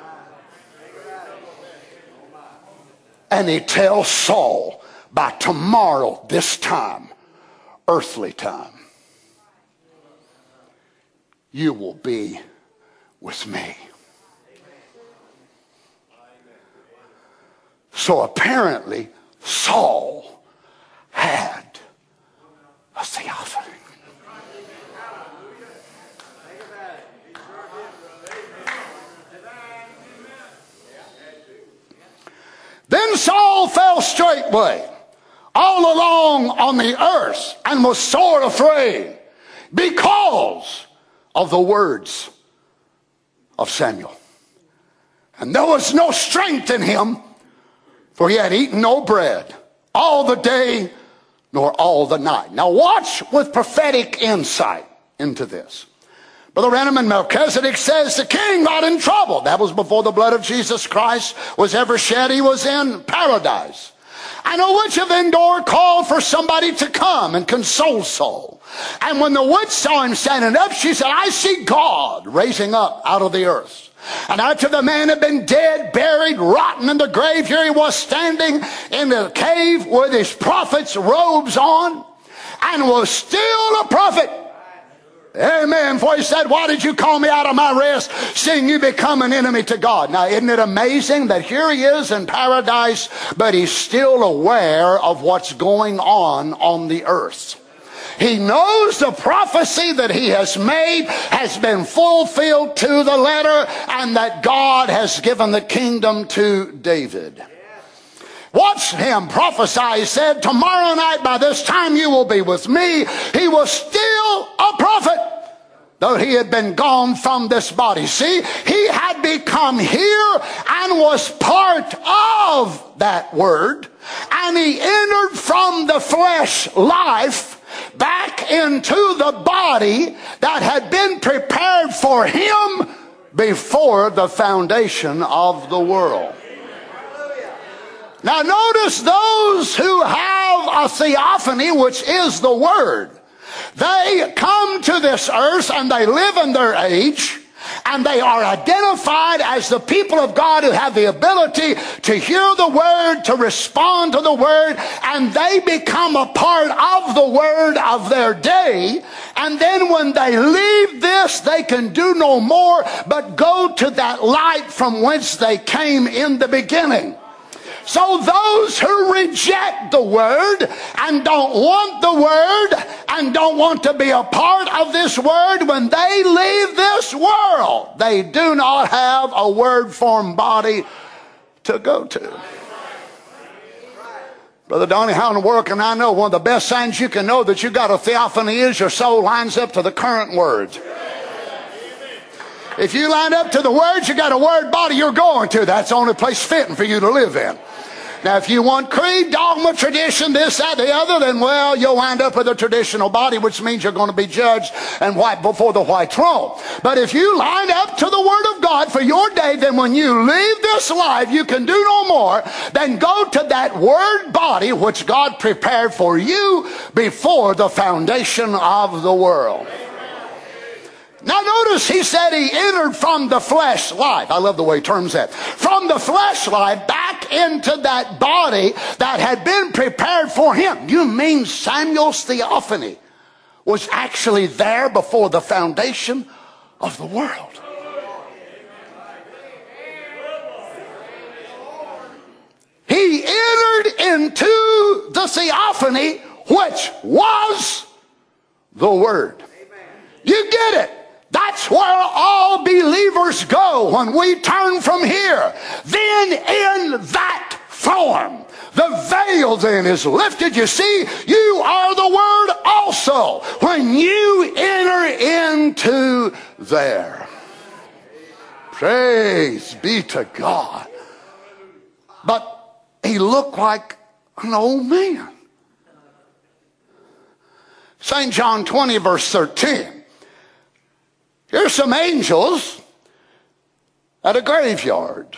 And he tells Saul, by tomorrow, this time, earthly time, you will be with me. So apparently, Saul had a theophany. Then Saul fell straightway all along on the earth, and was sore afraid because of the words of Samuel. And there was no strength in him, for he had eaten no bread all the day nor all the night. Now watch with prophetic insight into this. Brother Renneman, Melchizedek says the king got in trouble. That was before the blood of Jesus Christ was ever shed. He was in paradise. And a witch of Endor called for somebody to come and console Saul. And when the witch saw him standing up, she said, I see God raising up out of the earth. And after the man had been dead, buried, rotten in the grave, here he was standing in the cave with his prophet's robes on, and was still a prophet. Amen. For he said, why did you call me out of my rest, seeing you become an enemy to God? Now, isn't it amazing that here he is in paradise, but he's still aware of what's going on on the earth. He knows the prophecy that he has made has been fulfilled to the letter, and that God has given the kingdom to David. Watch him prophesy. He said, tomorrow night by this time you will be with me. He was still a prophet. though he had been gone from this body. See, he had become here and was part of that Word, and he entered from the flesh life back into the body that had been prepared for him before the foundation of the world. Now notice those who have a theophany, which is the Word, they come to this earth and they live in their age, and they are identified as the people of God who have the ability to hear the Word, to respond to the Word, and they become a part of the Word of their day. And then when they leave this, they can do no more but go to that light from whence they came in the beginning. So those who reject the Word and don't want the Word and don't want to be a part of this Word, when they leave this world, they do not have a Word-formed body to go to. Brother Donnie, how in the world can I know? One of the best signs you can know that you got a theophany is your soul lines up to the current words. If you line up to the words, you got a word body you're going to. That's the only place fitting for you to live in. Now, if you want creed, dogma, tradition, this, that, the other, then, well, you'll wind up with a traditional body, which means you're going to be judged and white before the white throne. But if you line up to the Word of God for your day, then when you leave this life, you can do no more than go to that Word body which God prepared for you before the foundation of the world. Now notice he said he entered from the flesh life. I love the way he terms that. From the flesh life back into that body that had been prepared for him. You mean Samuel's theophany was actually there before the foundation of the world? He entered into the theophany which was the Word. You get it? That's where all believers go when we turn from here. Then in that form, the veil then is lifted. You see, you are the Word also when you enter into there. Praise be to God. But he looked like an old man. Saint John twenty verse thirteen. Here's some angels at a graveyard.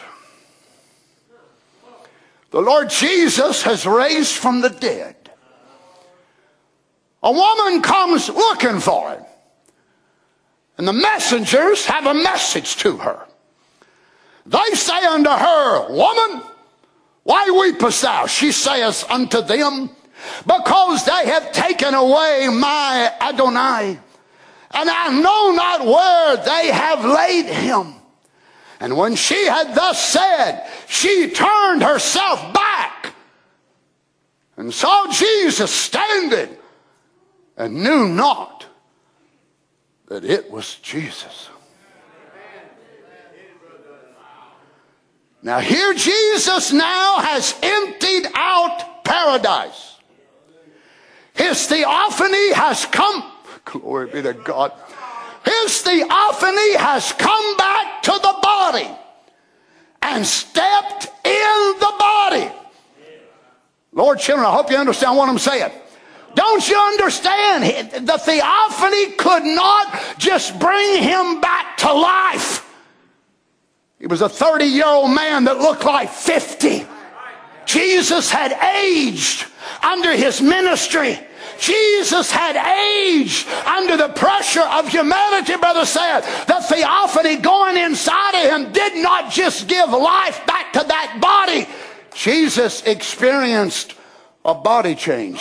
The Lord Jesus has raised from the dead. A woman comes looking for him. And the messengers have a message to her. They say unto her, Woman, why weepest thou? She saith unto them, Because they have taken away my Adonai, and I know not where they have laid him. And when she had thus said, she turned herself back and saw Jesus standing, and knew not that it was Jesus. Now here Jesus now has emptied out paradise. His theophany has come. Glory be to God. His theophany has come back to the body and stepped in the body. Lord, children, I hope you understand what I'm saying. Don't you understand? The theophany could not just bring him back to life. He was a thirty-year-old man that looked like fifty. Jesus had aged under his ministry. Jesus had aged under the pressure of humanity, brother said. The theophany going inside of him did not just give life back to that body. Jesus experienced a body change.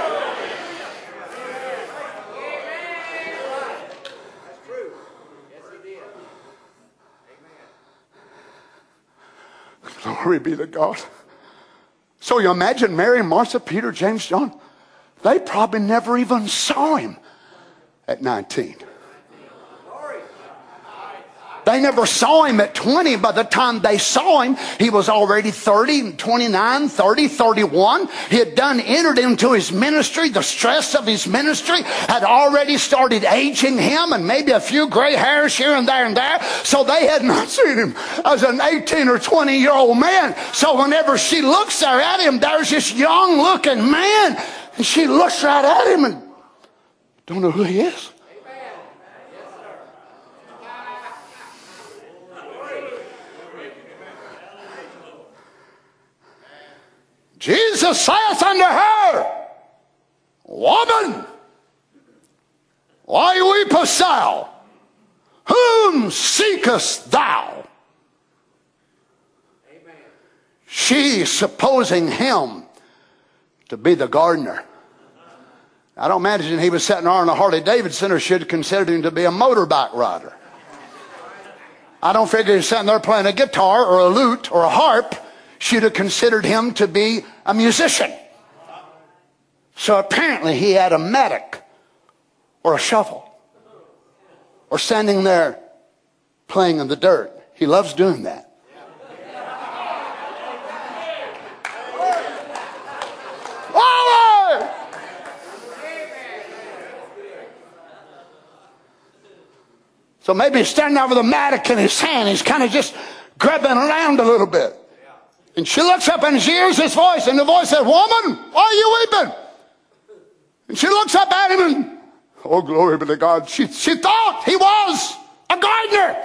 Glory be to God. So you imagine Mary, Martha, Peter, James, John. They probably never even saw him at nineteen. They never saw him at twenty. By the time they saw him, he was already thirty, twenty-nine, thirty, thirty-one. He had done entered into his ministry. The stress of his ministry had already started aging him, and maybe a few gray hairs here and there and there. So they had not seen him as an eighteen or twenty year old man. So whenever she looks there at him, there's this young looking man, and she looks right at him and don't know who he is. Jesus saith unto her, Woman, why weepest thou? Whom seekest thou? Amen. She, supposing him to be the gardener. I don't imagine he was sitting there on a Harley Davidson, or should have considered him to be a motorbike rider. I don't figure he was sitting there playing a guitar or a lute or a harp. She'd have considered him to be a musician. So apparently he had a mattock or a shovel, or standing there playing in the dirt. He loves doing that. So maybe he's standing there with a mattock in his hand. He's kind of just grabbing around a little bit. And she looks up and she hears his voice. And the voice says, Woman, why are you weeping? And she looks up at him and, oh, glory be to God. She, she thought he was a gardener.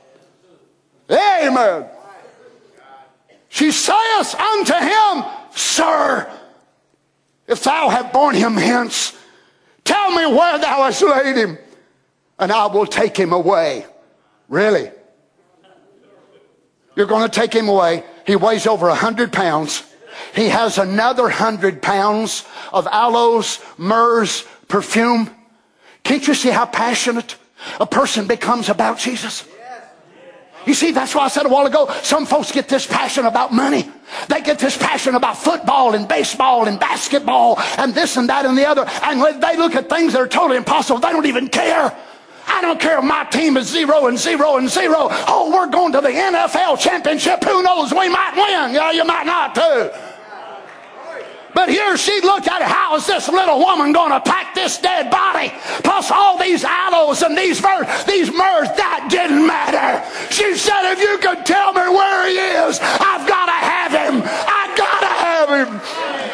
Amen. She saith unto him, Sir, if thou have borne him hence, tell me where thou hast laid him, and I will take him away. Really? You're going to take him away? He weighs over a hundred pounds. He has another hundred pounds of aloes, myrrhs, perfume. Can't you see how passionate a person becomes about Jesus? You see, that's why I said a while ago, some folks get this passion about money. They get this passion about football and baseball and basketball and this and that and the other. And when they look at things that are totally impossible, they don't even care. I don't care if my team is zero and zero and zero. Oh, we're going to the N F L championship. Who knows? We might win. Yeah, you might not too. But here she looked at it. How is this little woman going to pack this dead body? Plus all these aloes and these myrrhs, these myrrhs, that didn't matter. She said, if you could tell me where he is, I've got to have him. I've got to have him.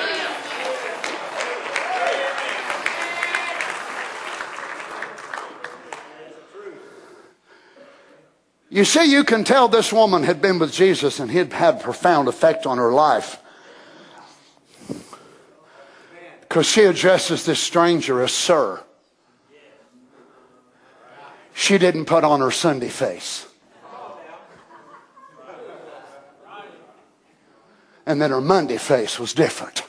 You see, you can tell this woman had been with Jesus and he'd had a profound effect on her life, because she addresses this stranger as Sir. She didn't put on her Sunday face. And then her Monday face was different.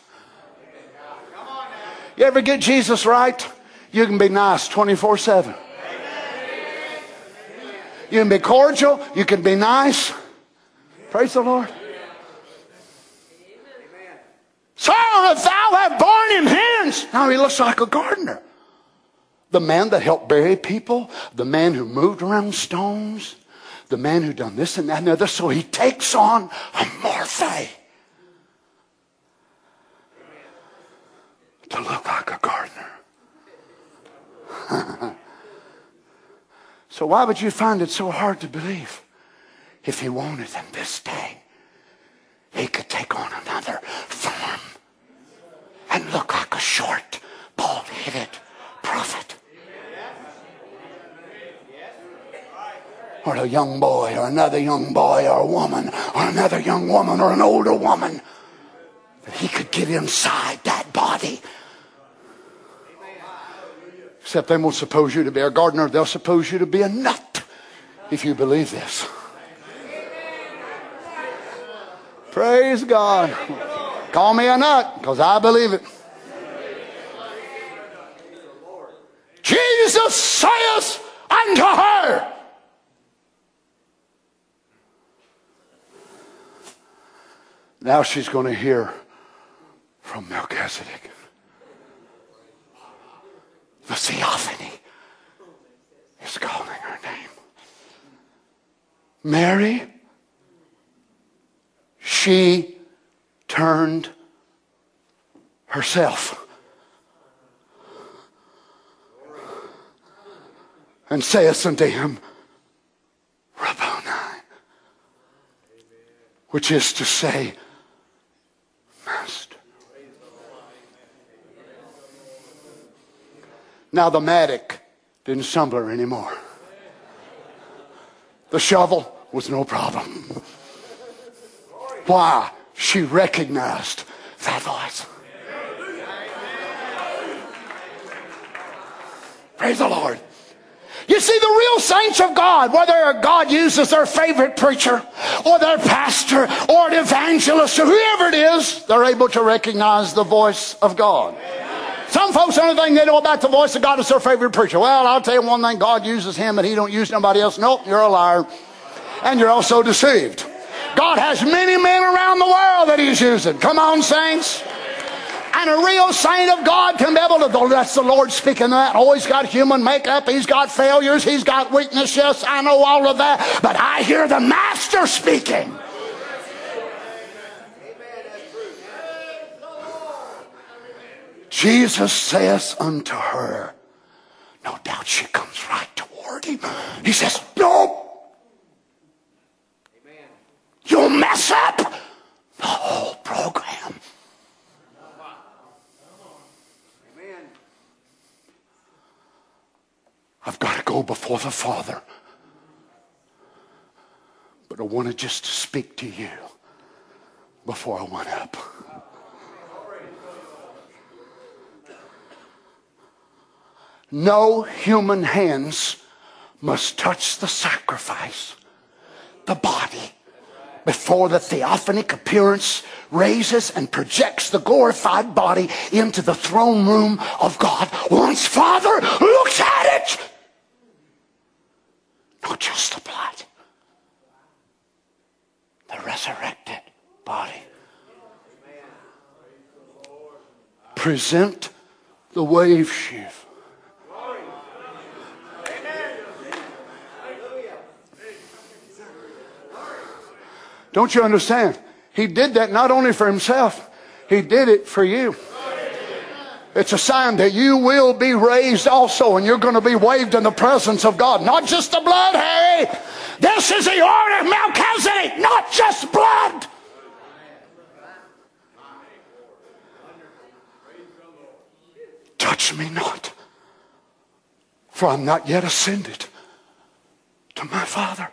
You ever get Jesus right? You can be nice twenty-four seven. You can be cordial. You can be nice. Praise the Lord. So if thou have borne him hence. Now he looks like a gardener. The man that helped bury people. The man who moved around stones. The man who done this and that and the other. So he takes on a morphe to look like a gardener. So why would you find it so hard to believe? If he wanted in this day, he could take on another form and look like a short, bald-headed prophet. Or a young boy, or another young boy, or a woman, or another young woman, or an older woman. That he could get inside that body. Except they won't suppose you to be a gardener. They'll suppose you to be a nut if you believe this. Praise God. Call me a nut because I believe it. Jesus saith unto her. Now she's going to hear from Melchizedek. The theophany is calling her name. Mary, she turned herself and saith unto him, Rabboni, which is to say, Master. Now the mattock didn't stumble her anymore. The shovel was no problem. Why? She recognized that voice. Praise the Lord. You see, the real saints of God, whether God uses their favorite preacher or their pastor or an evangelist or whoever it is, they're able to recognize the voice of God. Some folks, the only thing they know about the voice of God is their favorite preacher. Well, I'll tell you one thing, God uses him and he don't use nobody else. Nope, you're a liar. And you're also deceived. God has many men around the world that he's using. Come on, saints. And a real saint of God can be able to, that's the Lord speaking that. Oh, he's got human makeup. He's got failures. He's got weakness. Yes, I know all of that. But I hear the Master speaking. Jesus says unto her, no doubt she comes right toward him. He says, no. You'll mess up the whole program. I've got to go before the Father. But I wanted just to speak to you before I went up. No human hands must touch the sacrifice, the body, before the theophanic appearance raises and projects the glorified body into the throne room of God. Once Father looks at it, not just the blood, the resurrected body. Present the wave sheaf. Don't you understand? He did that not only for himself, he did it for you. It's a sign that you will be raised also, and you're going to be waved in the presence of God. Not just the blood, Harry. This is the order of Melchizedek, not just blood. Touch me not, for I'm not yet ascended to my Father.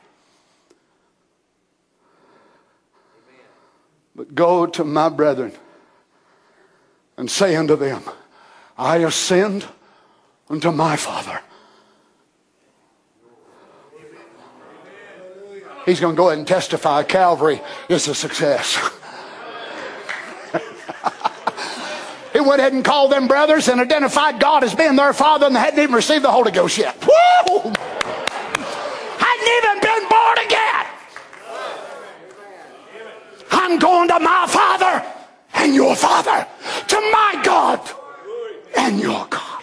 But go to my brethren and say unto them, I ascend unto my Father. He's going to go ahead and testify Calvary is a success. He went ahead and called them brothers and identified God as being their Father, and they hadn't even received the Holy Ghost yet. Woo! Hadn't even been born again. I'm going to my Father and your Father, to my God and your God.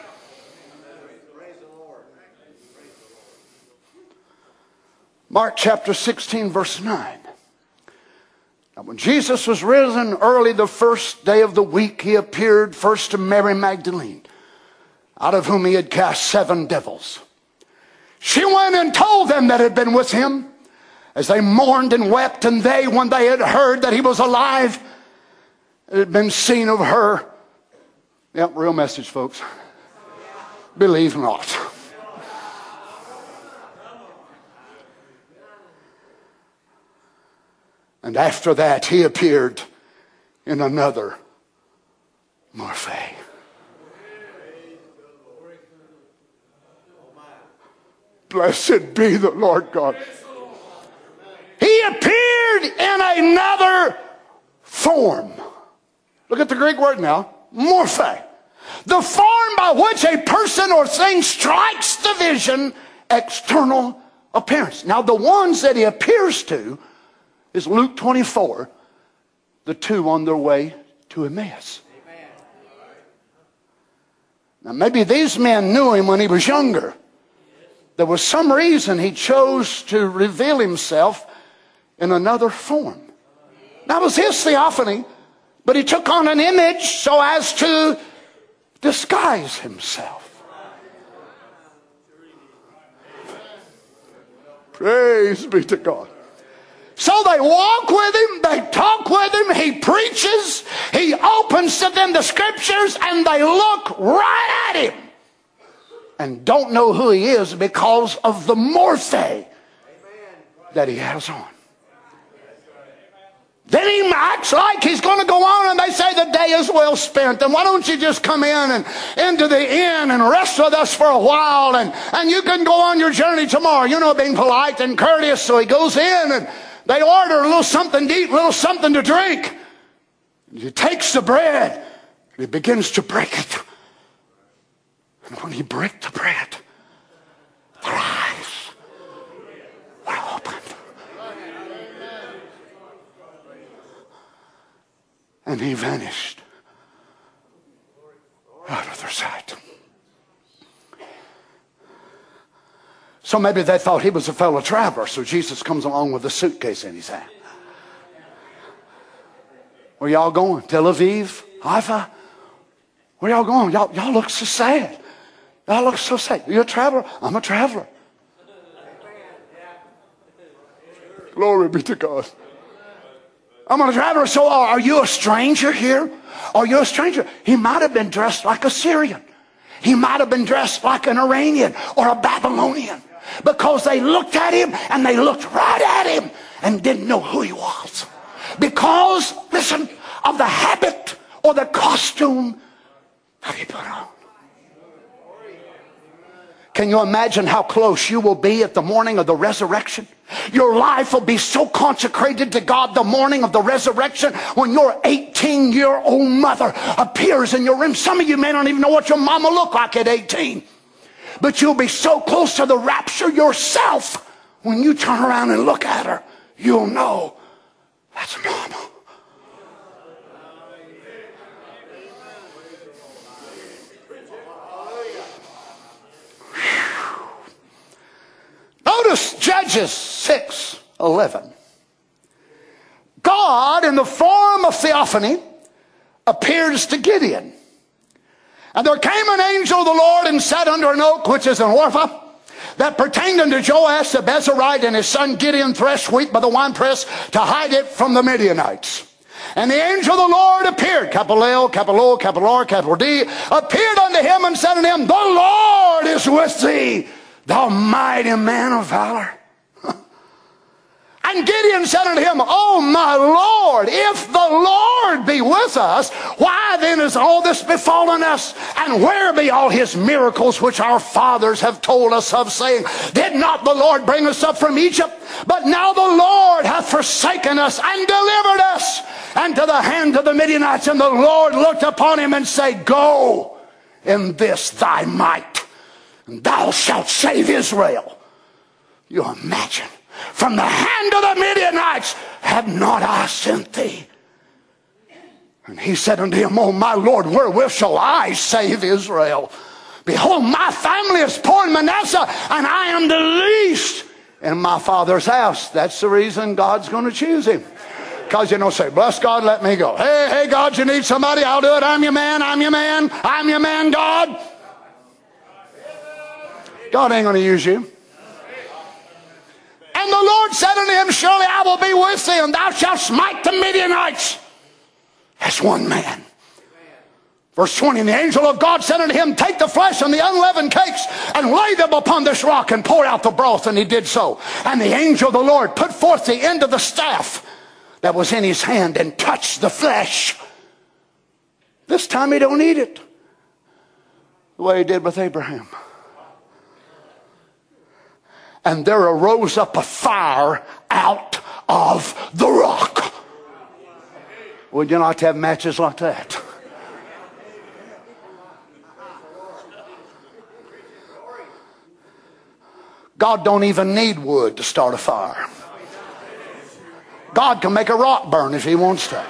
Mark chapter sixteen, verse nine. Now when Jesus was risen early the first day of the week, he appeared first to Mary Magdalene, out of whom he had cast seven devils. She went and told them that had been with him, as they mourned and wept, and they, when they had heard that he was alive, it had been seen of her. Yep, real message, folks. Believe not. And after that, he appeared in another Morphe. Blessed be the Lord God. He appeared in another form. Look at the Greek word now. Morphe. The form by which a person or thing strikes the vision, external appearance. Now the ones that he appears to is Luke twenty-four, the two on their way to Emmaus. Now maybe these men knew him when he was younger. there was some reason he chose to reveal himself in another form. That was his theophany, but he took on an image so as to disguise himself. Praise be to God. So they walk with him, they talk with him, he preaches, he opens to them the scriptures, and they look right at him and don't know who he is because of the morphe that he has on. Then he acts like he's going to go on, and they say the day is well spent, and why don't you just come in and into the inn and rest with us for a while, and, and you can go on your journey tomorrow. You know, being polite and courteous. So he goes in, and they order a little something to eat, a little something to drink. He takes the bread, and he begins to break it. And when he breaks the bread, their eyes were opened. And he vanished out of their sight. So maybe they thought he was a fellow traveler, so Jesus comes along with a suitcase in his hand. Where y'all going? Tel Aviv? Haifa? Where y'all going? Y'all, y'all look so sad. Y'all look so sad. You a traveler? I'm a traveler. Glory be to God. I'm a traveler. So are you a stranger here? Are you a stranger? He might have been dressed like a Syrian. He might have been dressed like an Iranian or a Babylonian. Because they looked at him and they looked right at him and didn't know who he was. Because, listen, of the habit or the costume that he put on. Can you imagine how close you will be at the morning of the resurrection? Your life will be so consecrated to God the morning of the resurrection when your eighteen-year-old mother appears in your room. Some of you may not even know what your mama looked like at eighteen. But you'll be so close to the rapture yourself, when you turn around and look at her, you'll know that's mama. Notice Judges six eleven. God, in the form of theophany, appears to Gideon. And there came an angel of the Lord and sat under an oak, which is an Orpha, that pertained unto Joash the Bezerite, and his son Gideon threshed wheat by the winepress to hide it from the Midianites. And the angel of the Lord appeared, capital L, capital O, capital R, capital D, appeared unto him and said unto him, the Lord is with thee, thou mighty man of valor. And Gideon said unto him, O my Lord, if the Lord be with us, why then is all this befallen us? And where be all his miracles which our fathers have told us of, saying, did not the Lord bring us up from Egypt? But now the Lord hath forsaken us and delivered us into the hand of the Midianites. And the Lord looked upon him and said, go in this thy might, and thou shalt save Israel. You imagine. From the hand of the Midianites have not I sent thee? And he said unto him, O my Lord, wherewith shall I save Israel? Behold, my family is poor in Manasseh, and I am the least in my father's house. That's the reason God's going to choose him. Because you don't say, bless God, let me go. Hey, hey, God, you need somebody? I'll do it. I'm your man, I'm your man, I'm your man, God. God ain't going to use you. And the Lord said unto him, surely I will be with thee, and thou shalt smite the Midianites as one man. Verse twenty, and the angel of God said unto him, take the flesh and the unleavened cakes, and lay them upon this rock, and pour out the broth. And he did so. And the angel of the Lord put forth the end of the staff that was in his hand, and touched the flesh. This time he don't eat it, the way he did with Abraham. And there arose up a fire out of the rock. Would you not have matches like that? God don't even need wood to start a fire. God can make a rock burn if he wants to.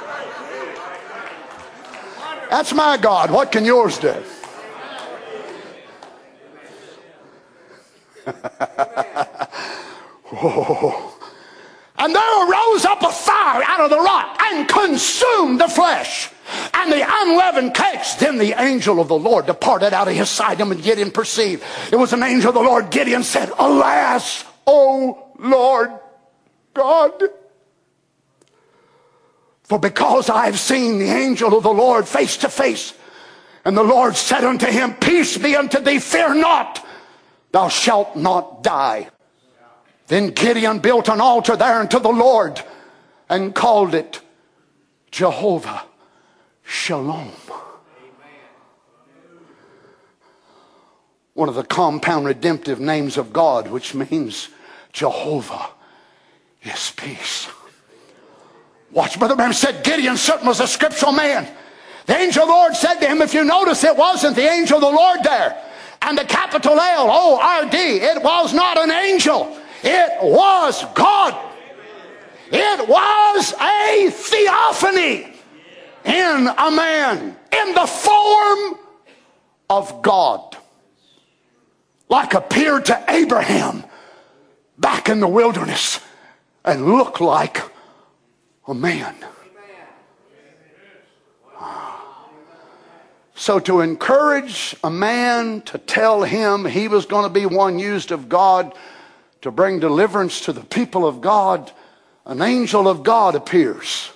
That's my God. What can yours do? Whoa. And there arose up a fire out of the rock and consumed the flesh and the unleavened cakes. Then the angel of the Lord departed out of his sight. And when Gideon perceived it was an angel of the Lord, Gideon said, Alas, O Lord God, for because I have seen the angel of the Lord face to face. And the Lord said unto him, Peace be unto thee, fear not, thou shalt not die. Then Gideon built an altar there unto the Lord and called it Jehovah Shalom. One of the compound redemptive names of God, which means Jehovah is peace. Watch, Brother Branham said Gideon certainly was a scriptural man. The angel of the Lord said to him, if you notice, it wasn't the angel of the Lord there. And the capital L O R D, it was not an angel. It was God. It was a theophany in a man, in the form of God, like appeared to Abraham back in the wilderness and looked like a man. So to encourage a man to tell him he was going to be one used of God to bring deliverance to the people of God, an angel of God appears.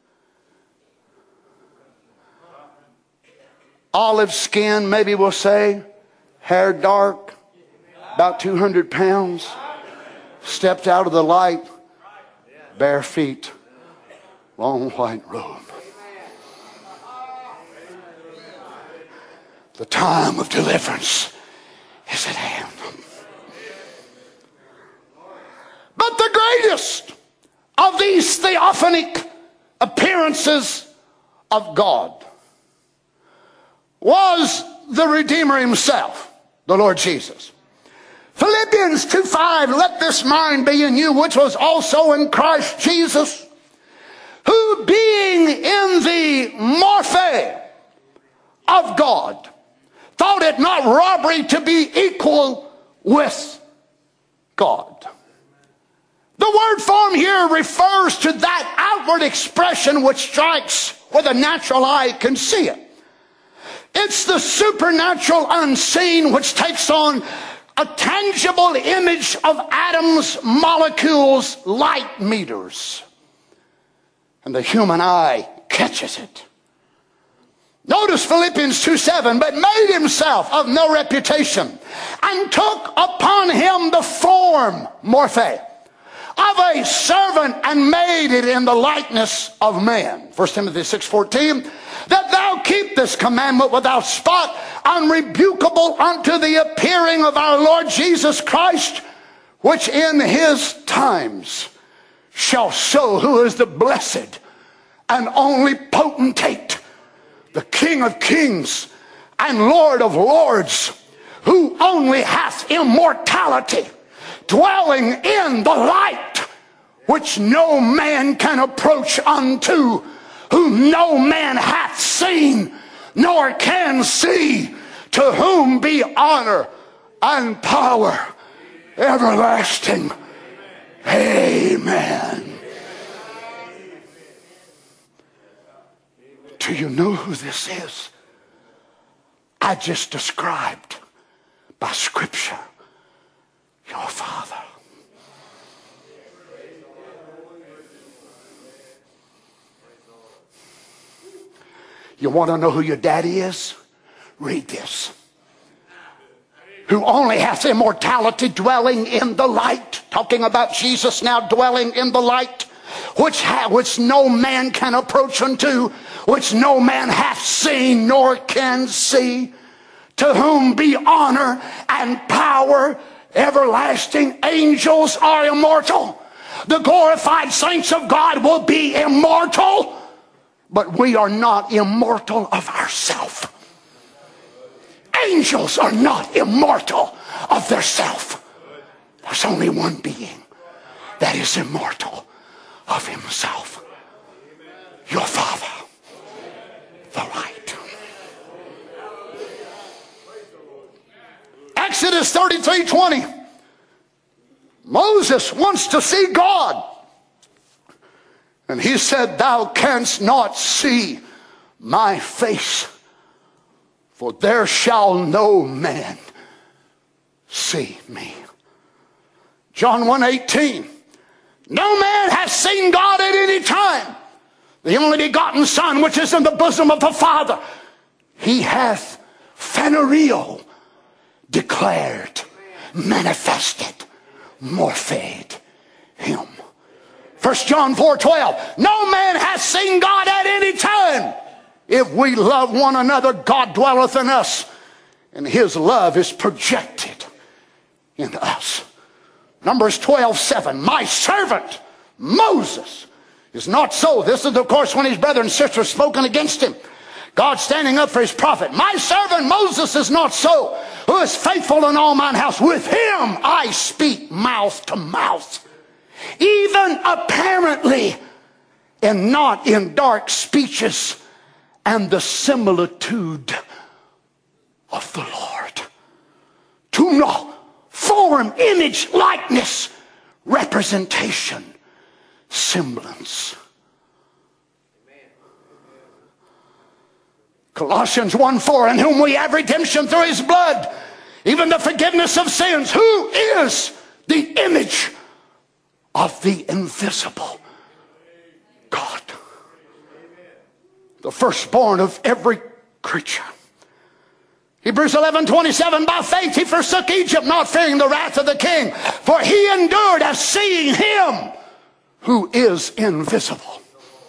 Olive skin, maybe we'll say, hair dark, about two hundred pounds, stepped out of the light, bare feet, long white robe. The time of deliverance is at hand. But the greatest of these theophanic appearances of God was the Redeemer himself, the Lord Jesus. Philippians two five, let this mind be in you, which was also in Christ Jesus, who being in the morphe of God, thought it not robbery to be equal with God. The word form here refers to that outward expression which strikes where the natural eye can see it. It's the supernatural unseen which takes on a tangible image of atoms, molecules, light meters. And the human eye catches it. Notice Philippians two seven, but made himself of no reputation and took upon him the form, morphe, of a servant and made it in the likeness of man. First Timothy six fourteen, that thou keep this commandment without spot, unrebukable unto the appearing of our Lord Jesus Christ, which in his times shall show who is the blessed and only potentate, the King of kings and Lord of lords, who only hath immortality, dwelling in the light, which no man can approach unto, whom no man hath seen, nor can see, to whom be honor and power everlasting. Amen. Do you know who this is? I just described by Scripture your Father. You want to know who your daddy is? Read this. Who only hath immortality, dwelling in the light. Talking about Jesus now, dwelling in the light, which ha- which no man can approach unto, which no man hath seen nor can see, to whom be honor and power everlasting. Angels are immortal. The glorified saints of God will be immortal. But we are not immortal of ourselves. Angels are not immortal of their self. There's only one being that is immortal of himself. Your Father, the light. Exodus thirty-three twenty. Moses wants to see God. And he said, thou canst not see my face, for there shall no man see me. John one eighteen. No man hath seen God at any time. The only begotten Son, which is in the bosom of the Father, he hath phanerio, declared, manifested, morphed him. First John four twelve. No man hath seen God at any time. If we love one another, God dwelleth in us, and his love is projected in us. Numbers twelve seven. My servant Moses is not so. This is, of course, when his brother and sister spoken against him. God standing up for his prophet. My servant Moses is not so, who is faithful in all mine house. With him I speak mouth to mouth, even apparently, and not in dark speeches and the similitude of the Lord. To know, form, image, likeness, representation, semblance. Colossians one four, in whom we have redemption through his blood, even the forgiveness of sins, who is the image of the invisible God, the firstborn of every creature. Hebrews eleven twenty-seven, by faith he forsook Egypt, not fearing the wrath of the king, for he endured as seeing him who is invisible.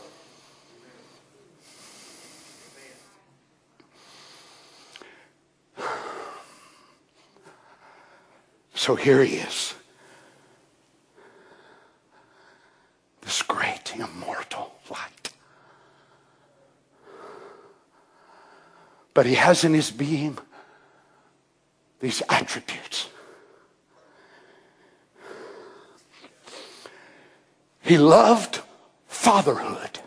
So here he is, this great immortal light. But he has in his being these attributes. He loved fatherhood.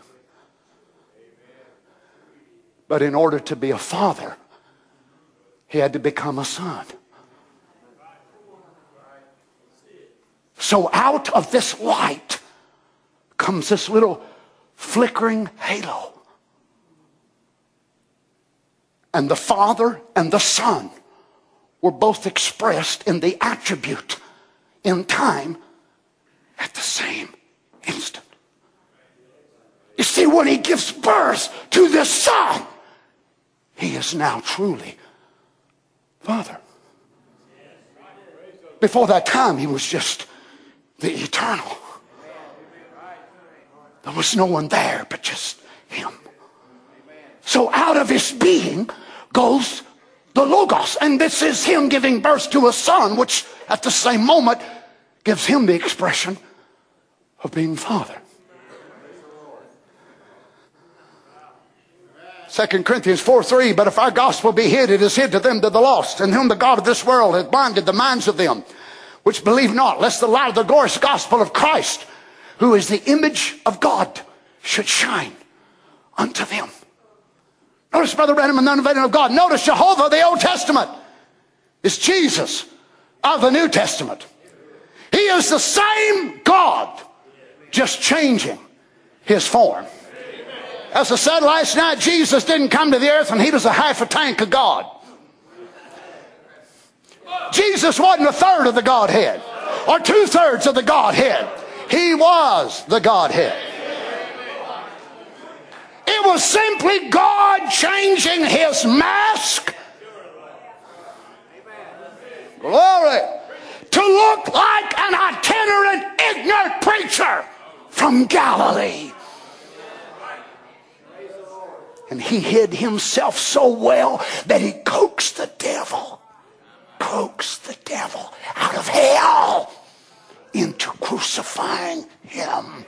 But in order to be a father, he had to become a son. So out of this light comes this little flickering halo. And the Father and the Son were both expressed in the attribute in time at the same instant. You see, when he gives birth to the Son, he is now truly Father. Before that time, he was just the eternal. There was no one there but just him. So out of his being goes the Logos. And this is him giving birth to a son, which at the same moment gives him the expression of being Father. Second Corinthians four three, but if our gospel be hid, it is hid to them that are lost, in whom the God of this world hath blinded the minds of them which believe not, lest the light of the glorious gospel of Christ, who is the image of God, should shine unto them. Notice Brother Branham and the unveiling of God. Notice Jehovah of the Old Testament is Jesus of the New Testament. He is the same God, just changing his form. As I said last night, Jesus didn't come to the earth and he was a half a tank of God. Jesus wasn't a third of the Godhead or two thirds of the Godhead. He was the Godhead. It was simply God changing his mask. Glory. To look like an itinerant, ignorant preacher from Galilee. And he hid himself so well that he coaxed the devil, coaxed the devil out of hell into crucifying him.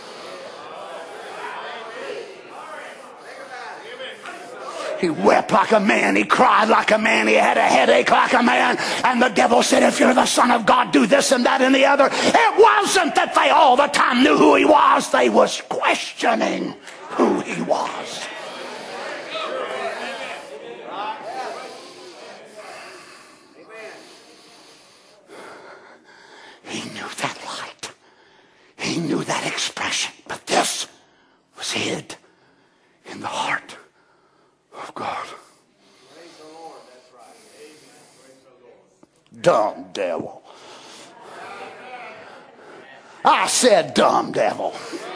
He wept like a man. He cried like a man. He had a headache like a man. And the devil said, if you're the Son of God, do this and that and the other. It wasn't that they all the time knew who he was. They was questioning who he was. He knew Dumb devil. I said dumb devil.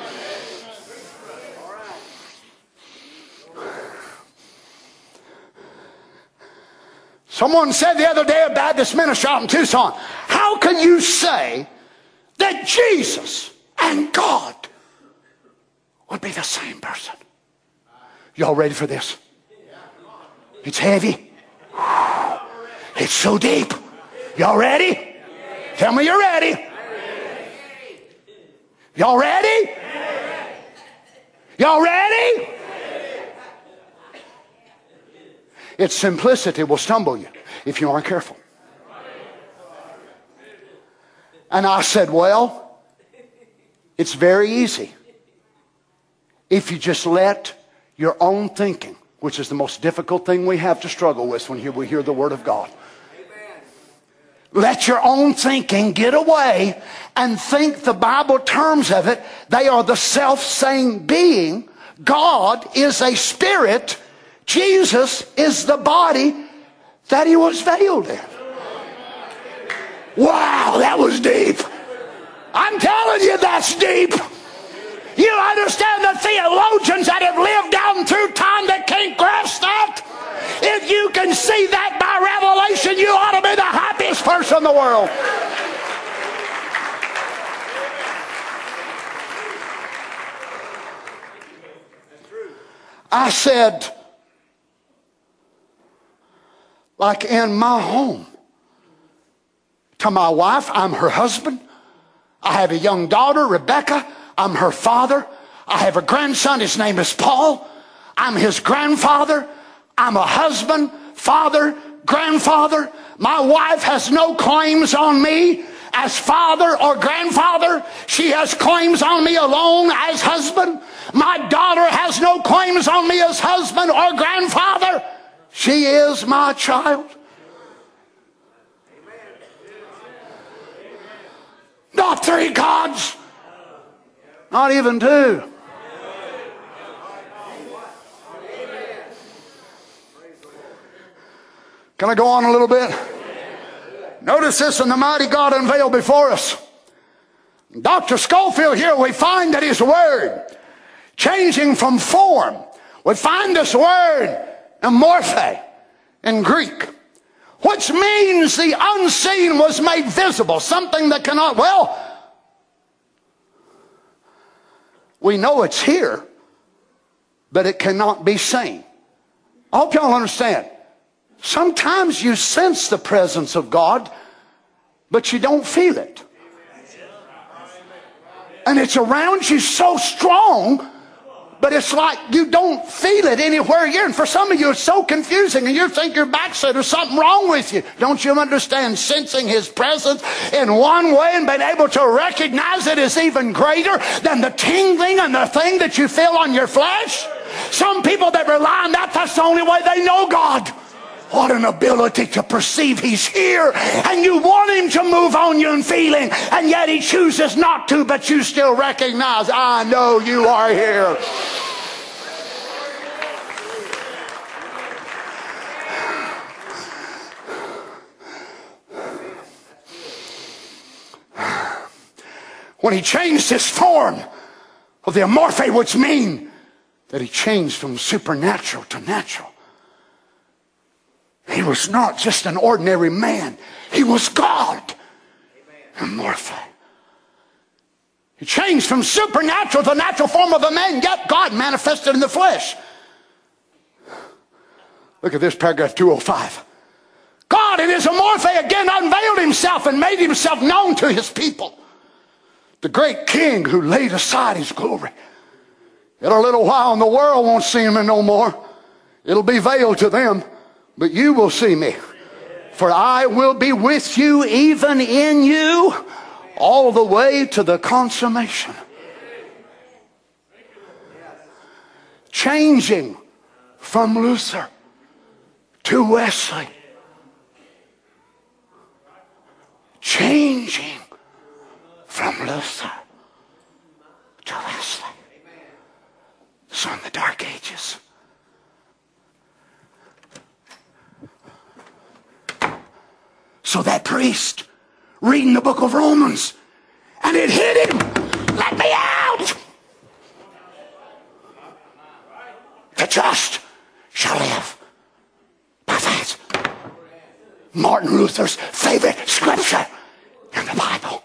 Someone said the other day at Baptist ministry out in Tucson, how can you say that Jesus and God would be the same person? Y'all ready for this? It's heavy. It's so deep. Y'all ready? Tell me you're ready. Y'all ready? Y'all ready? Its simplicity will stumble you if you aren't careful. And I said, well, it's very easy if you just let your own thinking, which is the most difficult thing we have to struggle with when we hear the Word of God. Let your own thinking get away and think the Bible terms of it. They are the self-same being. God is a spirit. Jesus is the body that he was veiled in. Wow, that was deep. I'm telling you, that's deep. You understand the theologians that have lived down through time that can't grasp that? If you can see that by revelation, you ought to be the happiest person in the world. I said, like in my home, to my wife, I'm her husband. I have a young daughter, Rebecca. I'm her father. I have a grandson. His name is Paul. I'm his grandfather. I'm a husband, father, grandfather. My wife has no claims on me as father or grandfather. She has claims on me alone as husband. My daughter has no claims on me as husband or grandfather. She is my child. Not three gods. Not even two. Can I go on a little bit? Notice this in the mighty God unveiled before us. Doctor Scofield here, we find that his word, changing from form, we find this word, amorphe, in Greek, which means the unseen was made visible, something that cannot, well, we know it's here, but it cannot be seen. I hope y'all understand. Sometimes you sense the presence of God, but you don't feel it. And it's around you so strong, but it's like you don't feel it anywhere you're in. For some of you, it's so confusing, and you think you're backslid. There's something wrong with you. Don't you understand? Sensing his presence in one way and being able to recognize it is even greater than the tingling and the thing that you feel on your flesh. Some people that rely on that, that's the only way they know God. What an ability to perceive he's here, and you want him to move on you and feeling, and yet he chooses not to, but you still recognize, I know you are here. When he changed his form of the amorphe, which mean that he changed from supernatural to natural. He was not just an ordinary man. He was God. Amorphe. He changed from supernatural to the natural form of a man, yet God manifested in the flesh. Look at this, paragraph two oh five. God in his amorphe again unveiled himself and made himself known to his people. The great king who laid aside his glory. In a little while, and the world won't see him no more. It'll be veiled to them. But you will see me, for I will be with you, even in you, all the way to the consummation. Changing from Luther to Wesley. Changing from Luther to Wesley. So in the Dark Ages, So that priest, reading the book of Romans, and it hit him. Let me out! The just shall live by faith. Martin Luther's favorite scripture in the Bible.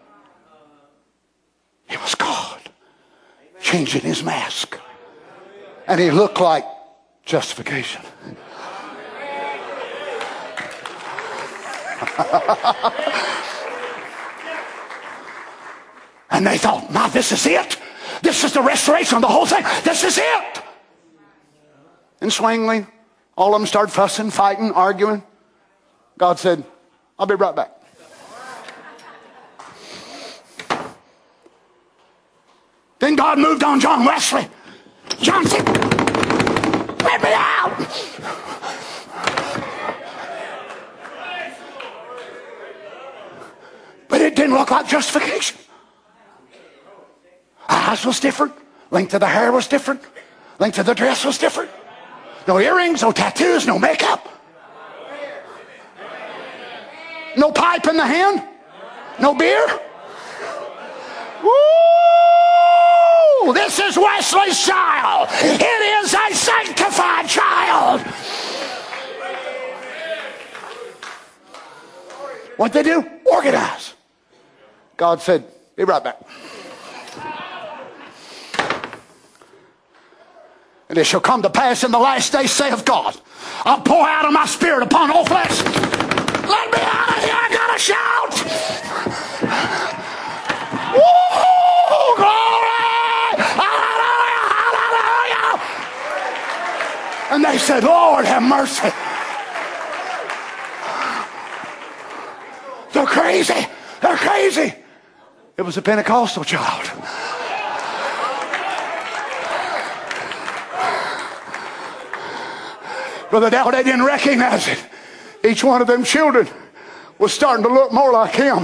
It was God changing his mask. And he looked like justification. And they thought, now this is it. This is the restoration of the whole thing. This is it. In Swangling, all of them started fussing, fighting, arguing. God said, I'll be right back. Then God moved on John Wesley. John said, let me out. But it didn't look like justification. Eyes was different. Length of the hair was different. Length of the dress was different. No earrings, no tattoos, no makeup. No pipe in the hand. No beer. Woo! This is Wesley's child. It is a sanctified child. What'd they do? Organize. God said, be right back. And it shall come to pass in the last days, saith God, I'll pour out of my spirit upon all flesh. Let me out of here. I gotta shout. Woo! Glory! Hallelujah! Hallelujah! And they said, Lord, have mercy. They're crazy. They're crazy. It was a Pentecostal child. Brother Dow, they didn't recognize it. Each one of them children was starting to look more like him.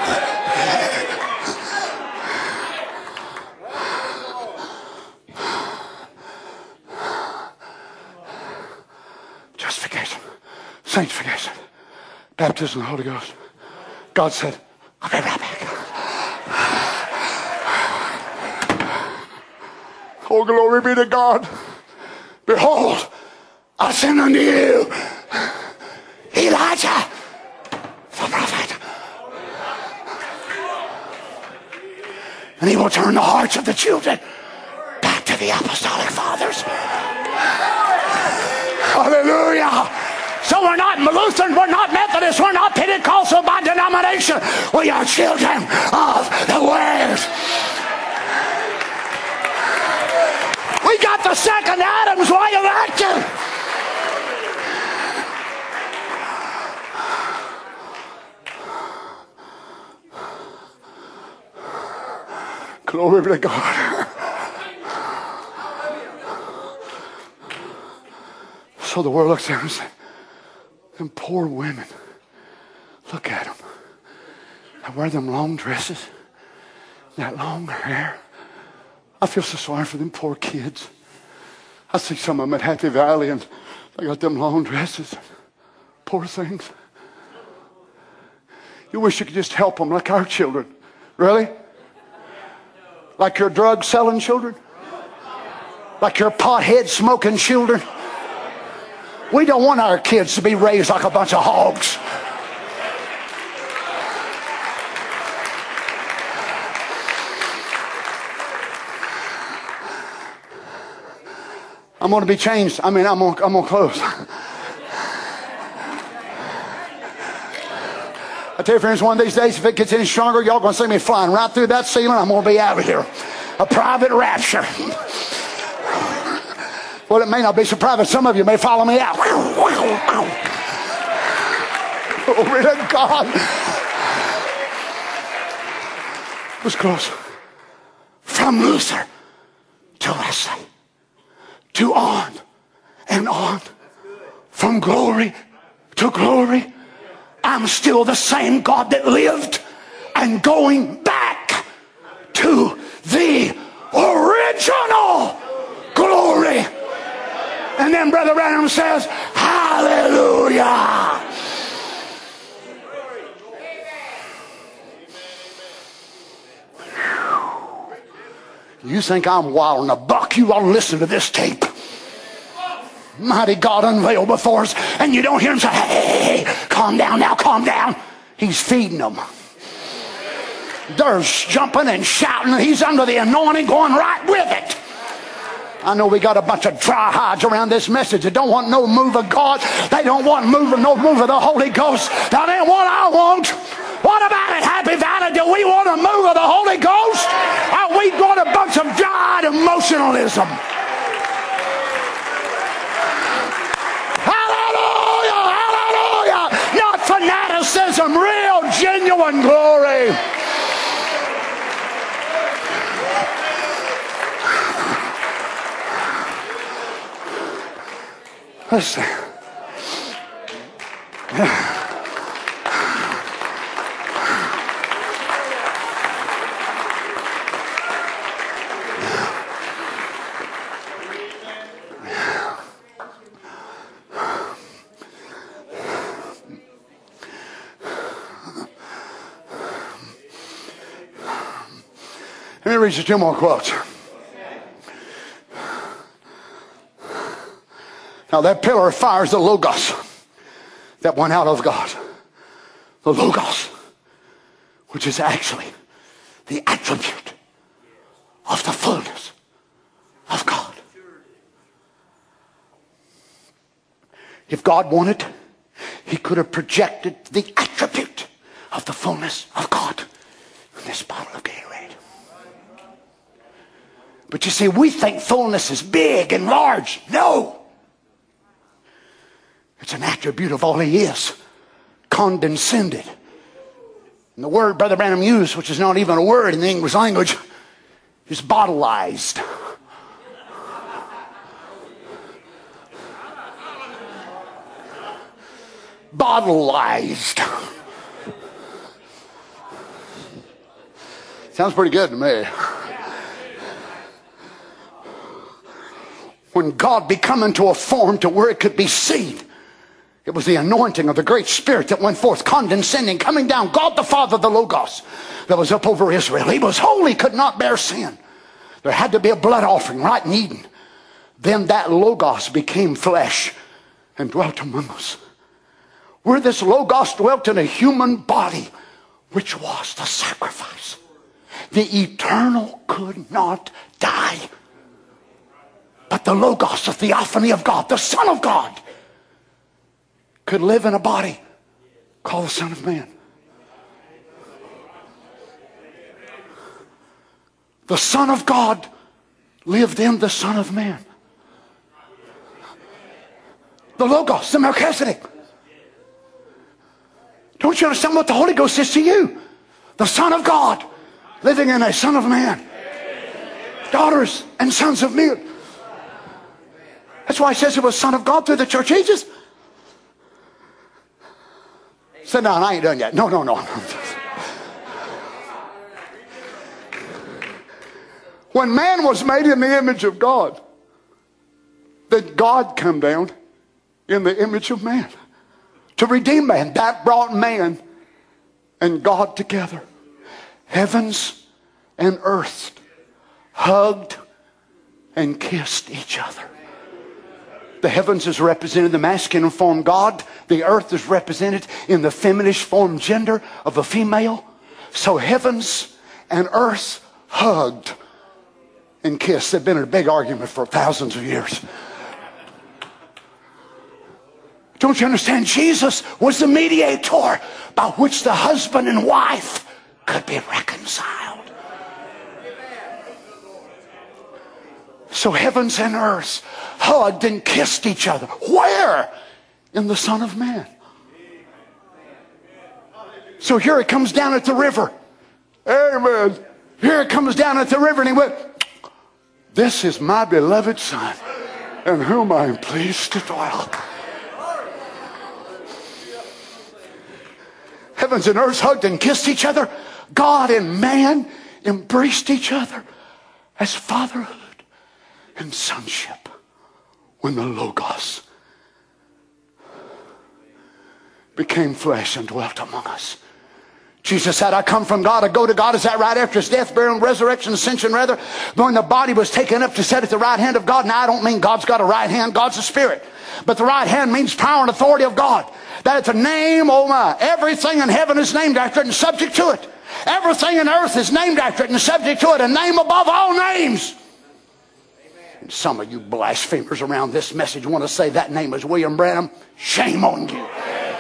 Justification, sanctification, baptism of the Holy Ghost. God said, I'll be right back. Oh, glory be to God. Behold, I send unto you Elijah, the prophet. And he will turn the hearts of the children back to the apostolic fathers. Hallelujah. So we're not Lutheran, we're not Methodist, we're not Pentecostal by denomination. We are children of the Word. We got the second Adam's way of acting. Glory be to God. So the world looks at him and says, them poor women, look at them. They wear them long dresses, that long hair. I feel so sorry for them poor kids. I see some of them at Happy Valley and they got them long dresses. Poor things. You wish you could just help them like our children. Really? Like your drug selling children? Like your pothead smoking children? We don't want our kids to be raised like a bunch of hogs. I'm going to be changed. I mean, I'm going, I'm going to close. I tell you, friends, one of these days, if it gets any stronger, y'all going to see me flying right through that ceiling. I'm going to be out of here. A private rapture. Well, it may not be so private. Some of you may follow me out. Glory to God. It was close. From Luther to Wesley. To on and on. From glory to glory. I'm still the same God that lived and going back to the original glory. And then Brother Branham says, hallelujah. You think I'm wild and a buck? You ought to listen to this tape. Mighty God unveiled before us, and you don't hear him say, hey, hey, calm down now, calm down. He's feeding them. They're jumping and shouting, and he's under the anointing going right with it. I know we got a bunch of dry hides around this message that don't want no move of God. They don't want move, no move of the Holy Ghost. That ain't what I want. What about it, Happy Valley? Do we want a move of the Holy Ghost? Or we want a bunch of dry emotionalism? Hallelujah! Hallelujah! Not fanaticism, real, genuine glory. Listen. Let me read you two more quotes. Now that pillar of fire is the Logos that went out of God. The Logos, which is actually the attribute of the fullness of God. If God wanted, he could have projected the attribute of the fullness of God in this bottle of Gatorade. But you see, we think fullness is big and large. No. It's an attribute of all he is. Condescended. And the word Brother Branham used, which is not even a word in the English language, is bodilized. Bodilized. Sounds pretty good to me. When God become into a form to where it could be seen, it was the anointing of the great Spirit that went forth, condescending, coming down. God the Father, the Logos, that was up over Israel. He was holy, could not bear sin. There had to be a blood offering right in Eden. Then that Logos became flesh and dwelt among us. Where this Logos dwelt in a human body, which was the sacrifice. The eternal could not die. But the Logos, the theophany of God, the Son of God, could live in a body called the Son of Man. The Son of God lived in the Son of Man. The Logos, the Melchizedek. Don't you understand what the Holy Ghost is to you? The Son of God living in a Son of Man. Daughters and sons of men. That's why he says it was Son of God through the church ages. Sit down, I ain't done yet. No, no, no. When man was made in the image of God, then God came down in the image of man to redeem man. That brought man and God together. Heavens and earth hugged and kissed each other. The heavens is represented the masculine form God. The earth is represented in the feminine form gender of a female. So heavens and earth hugged and kissed. They've been in a big argument for thousands of years. Don't you understand? Jesus was the mediator by which the husband and wife could be reconciled. So heavens and earth hugged and kissed each other. Where? In the Son of Man. So here it comes down at the river. Amen. Here it comes down at the river, and he went, "This is my beloved Son, in whom I am pleased to dwell." Heavens and earth hugged and kissed each other. God and man embraced each other as fatherhood and sonship when the Logos became flesh and dwelt among us. Jesus said, I come from God, I go to God. Is that right? After his death, burial, and resurrection, ascension rather. When the body was taken up to sit at the right hand of God. Now I don't mean God's got a right hand. God's a spirit. But the right hand means power and authority of God. That it's a name, oh my. Everything in heaven is named after it and subject to it. Everything in earth is named after it and subject to it. A name above all names. And some of you blasphemers around this message want to say that name is William Branham. Shame on you.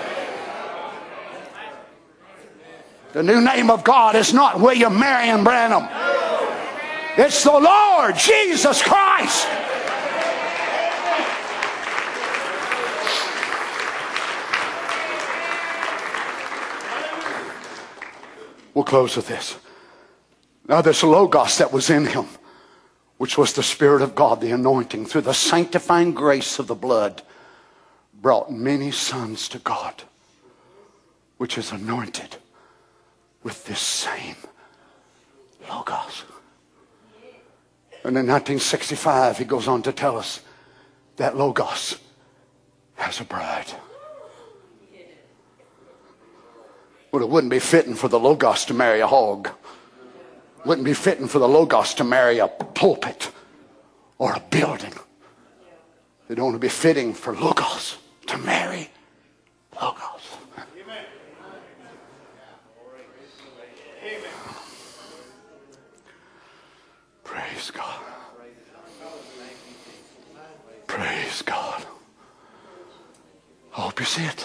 The new name of God is not William Marion Branham. It's the Lord Jesus Christ. We'll close with this. Now this Logos that was in him, which was the Spirit of God, the anointing, through the sanctifying grace of the blood, brought many sons to God, which is anointed with this same Logos. And in nineteen sixty-five, he goes on to tell us that Logos has a bride. Well, it wouldn't be fitting for the Logos to marry a hog. It wouldn't be fitting for the Logos to marry a pulpit or a building. It'd only be fitting for Logos to marry Logos. Amen. Praise God. Praise God. I hope you see it.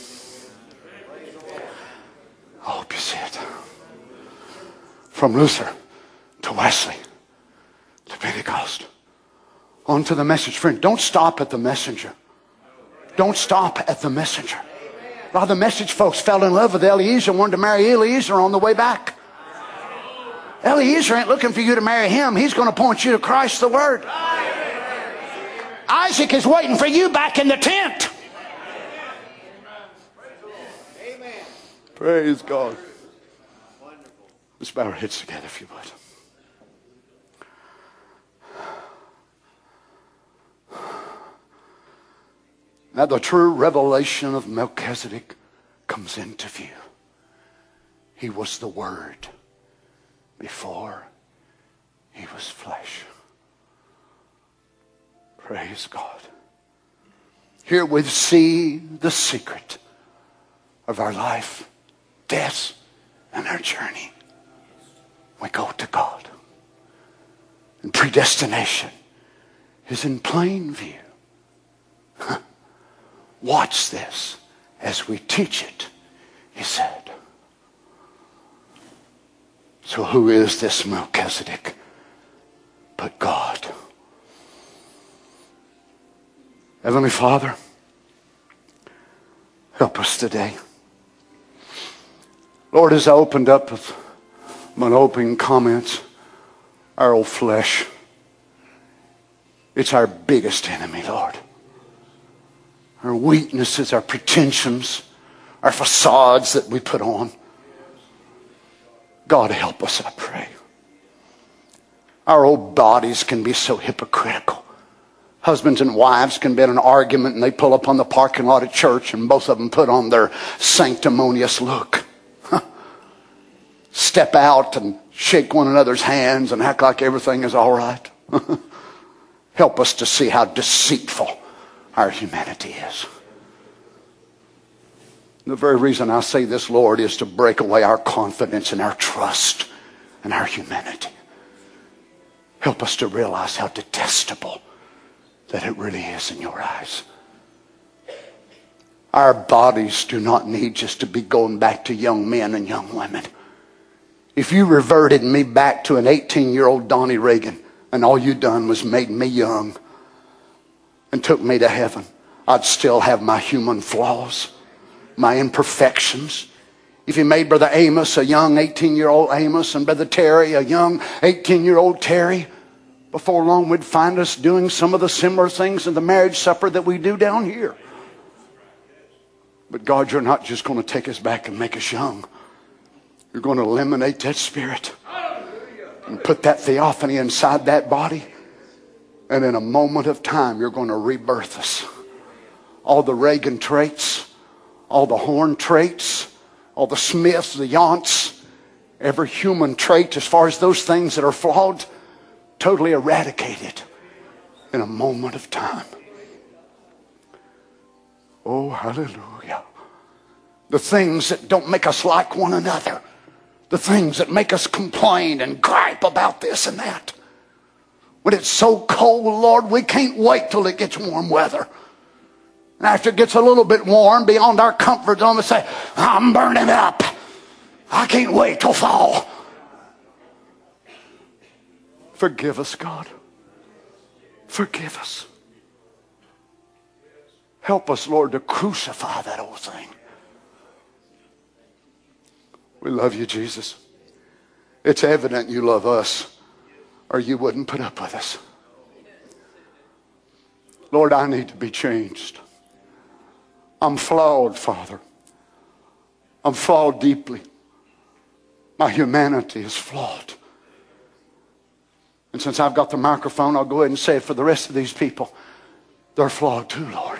I hope you see it. From Luther to Wesley to Pentecost. On to the message. Friend, don't stop at the messenger. Don't stop at the messenger. A lot of the message folks fell in love with Eliezer and wanted to marry Eliezer on the way back. Eliezer ain't looking for you to marry him. He's going to point you to Christ the Word. Isaac is waiting for you back in the tent. Praise God. Let's bow our heads together if you would. Now the true revelation of Melchizedek comes into view. He was the Word before he was flesh. Praise God. Here we see the secret of our life, death, and our journey. We go to God. And predestination is in plain view. Watch this as we teach it, he said. So who is this Melchizedek but God? Heavenly Father, help us today. Lord, as I opened up with my opening comments, our old flesh, it's our biggest enemy, Lord. Our weaknesses, our pretensions, our facades that we put on. God, help us, I pray. Our old bodies can be so hypocritical. Husbands and wives can be in an argument and they pull up on the parking lot at church and both of them put on their sanctimonious look. Step out and shake one another's hands and act like everything is all right. Help us to see how deceitful our humanity is. The very reason I say this, Lord, is to break away our confidence and our trust and our humanity. Help us to realize how detestable that it really is in your eyes. Our bodies do not need just to be going back to young men and young women. If you reverted me back to an eighteen-year-old Donnie Reagan and all you done was made me young and took me to heaven, I'd still have my human flaws, my imperfections. If you made Brother Amos a young eighteen-year-old Amos and Brother Terry a young eighteen-year-old Terry, before long we'd find us doing some of the similar things in the marriage supper that we do down here. But God, you're not just going to take us back and make us young. You're going to eliminate that spirit and put that theophany inside that body. And in a moment of time, you're going to rebirth us. All the Reagan traits, all the Horn traits, all the Smiths, the Yonts, every human trait as far as those things that are flawed, totally eradicated in a moment of time. Oh, hallelujah. The things that don't make us like one another, the things that make us complain and gripe about this and that. When it's so cold, Lord, we can't wait till it gets warm weather. And after it gets a little bit warm, beyond our comfort zone, we say, I'm burning up. I can't wait till fall. Forgive us, God. Forgive us. Help us, Lord, to crucify that old thing. We love you, Jesus. It's evident you love us, or you wouldn't put up with us. Lord, I need to be changed. I'm flawed, Father. I'm flawed deeply. My humanity is flawed. And since I've got the microphone, I'll go ahead and say it for the rest of these people. They're flawed too, Lord.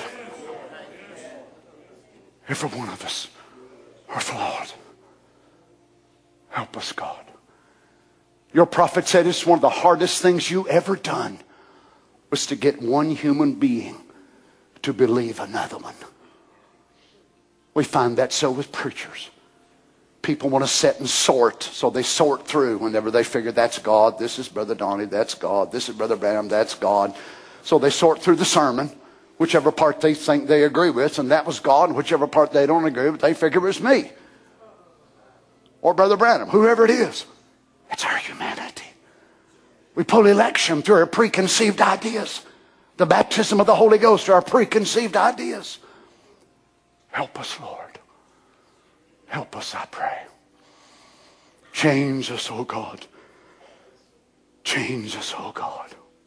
Every one of us are flawed. Help us, God. Your prophet said it's one of the hardest things you ever done was to get one human being to believe another one. We find that so with preachers. People want to sit and sort, so they sort through whenever they figure that's God, this is Brother Donnie, that's God, this is Brother Branham, that's God. So they sort through the sermon, whichever part they think they agree with, and that was God, and whichever part they don't agree with, they figure it's me. Or Brother Branham, whoever it is. It's our humanity. We pull election through our preconceived ideas. The baptism of the Holy Ghost through our preconceived ideas. Help us, Lord. Help us, I pray. Change us, oh God. Change us, oh God.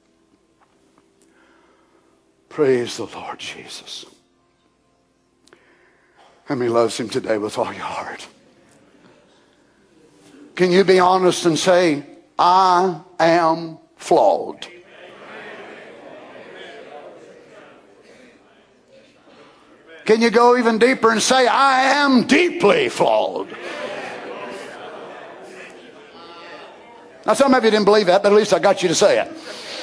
Praise the Lord Jesus. How many loves him today with all your heart? Can you be honest and say, I am flawed? Can you go even deeper and say, I am deeply flawed? Now, some of you didn't believe that, but at least I got you to say it.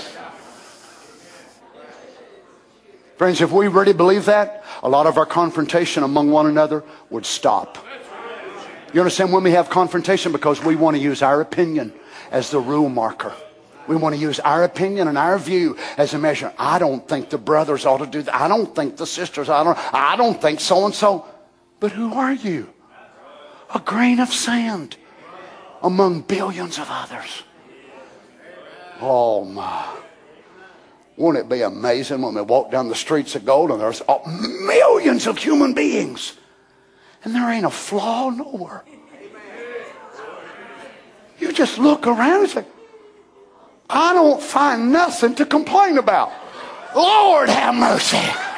Friends, if we really believe that, a lot of our confrontation among one another would stop. You understand when we have confrontation? Because we want to use our opinion as the rule marker. We want to use our opinion and our view as a measure. I don't think the brothers ought to do that. I don't think the sisters. I don't. I don't think so and so. But who are you? A grain of sand among billions of others. Oh my! Won't it be amazing when we walk down the streets of gold and there's millions of human beings, and there ain't a flaw nowhere. You just look around and say, I don't find nothing to complain about. Lord have mercy.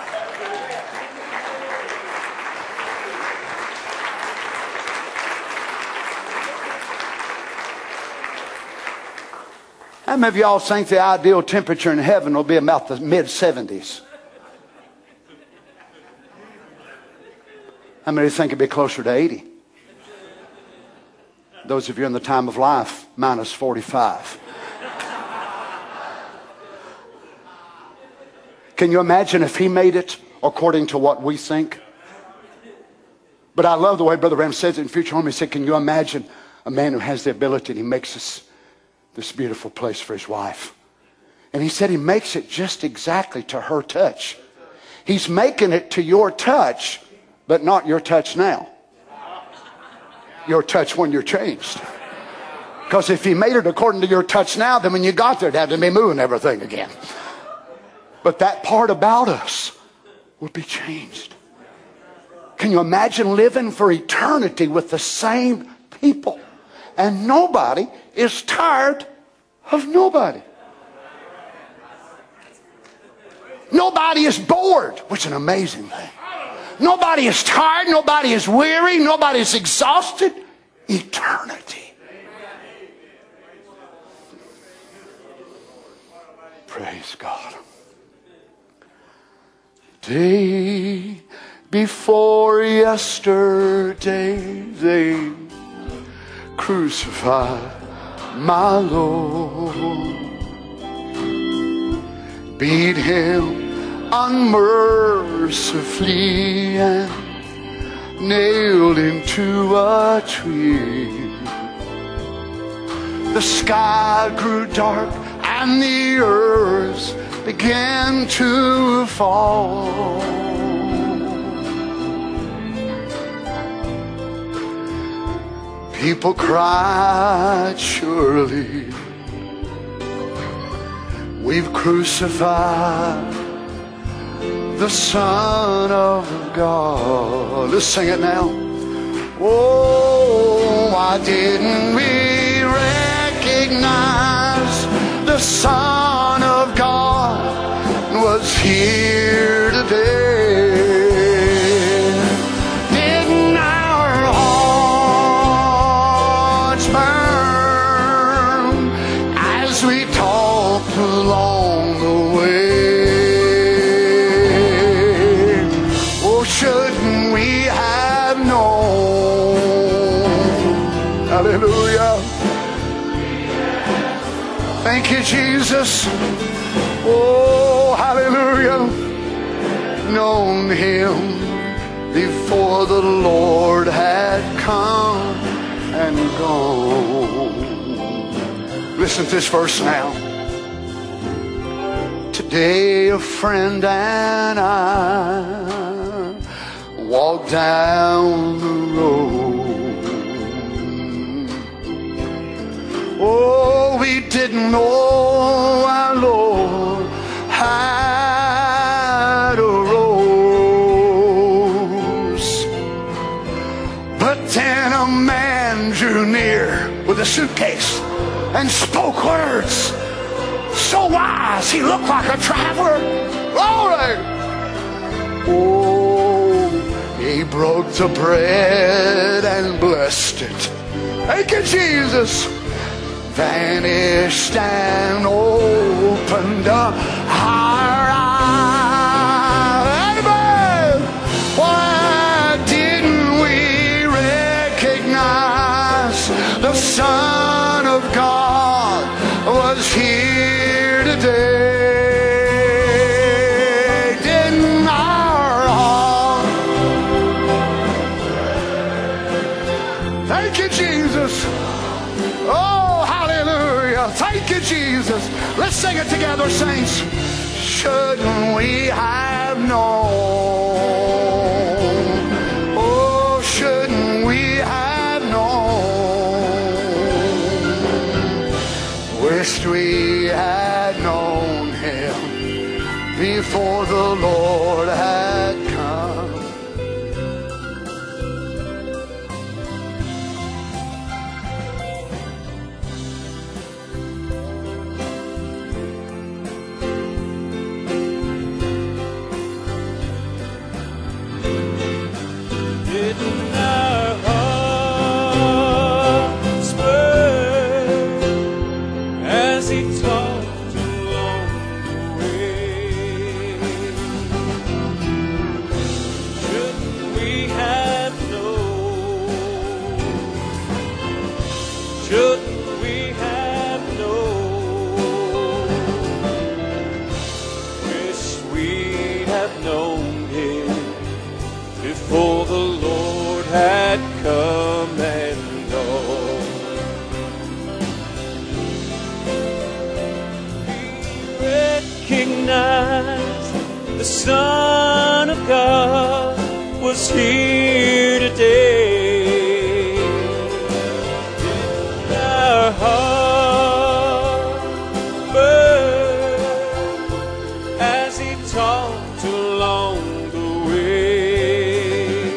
How many of y'all think the ideal temperature in heaven will be about the mid seventies? How many think it'll be closer to eighty? Those of you in the time of life, minus forty-five. Can you imagine if he made it according to what we think? But I love the way Brother Branham says it in Future Home. He said, can you imagine a man who has the ability and he makes this, this beautiful place for his wife? And he said he makes it just exactly to her touch. He's making it to your touch, but not your touch now. Your touch when you're changed. Because if he made it according to your touch now, then when you got there, it'd have to be moving everything again. But that part about us would be changed. Can you imagine living for eternity with the same people? And nobody is tired of nobody. Nobody is bored, which is an amazing thing. Nobody is tired. Nobody is weary. Nobody is exhausted. Eternity. Praise God. Day before yesterday they crucified my Lord, beat him unmercifully and nailed him to a tree. The sky grew dark and the earth began to fall. People cried, surely we've crucified the Son of God. Let's sing it now. Oh, why didn't we recognize the Son of God was here today? Didn't our hearts burn as we talked along the way? Oh, shouldn't we have known? Hallelujah. Thank you, Jesus. Oh, hallelujah. Known him before the Lord had come and gone. Listen to this verse now. Today a friend and I walked down the road. Oh, we didn't know our Lord had a rose. But then a man drew near with a suitcase and spoke words so wise he looked like a traveler. Glory! Oh, he broke the bread and blessed it. Thank you, Jesus. Vanished and opened up our eyes. Amen. Why didn't we recognize the Son of God was here today? Didn't our heart? Thank you, Jesus. Oh, thank you, Jesus. Let's sing it together, saints. Shouldn't we have known? Oh, shouldn't we have known? Wished we had known him before the Lord had come. The Son of God was here today. Did our heart burn as he talked along the way?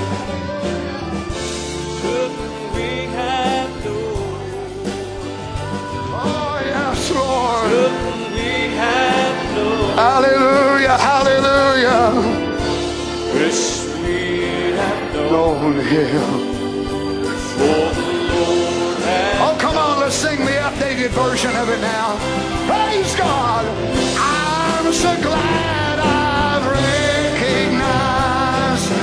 Couldn't we have known? Oh, yes, Lord. Couldn't we have known? Hallelujah, hallelujah. Wish we'd have known, Known him. for the Lord had Oh, come on, let's sing the updated version of it now. Praise God. I'm so glad I've recognized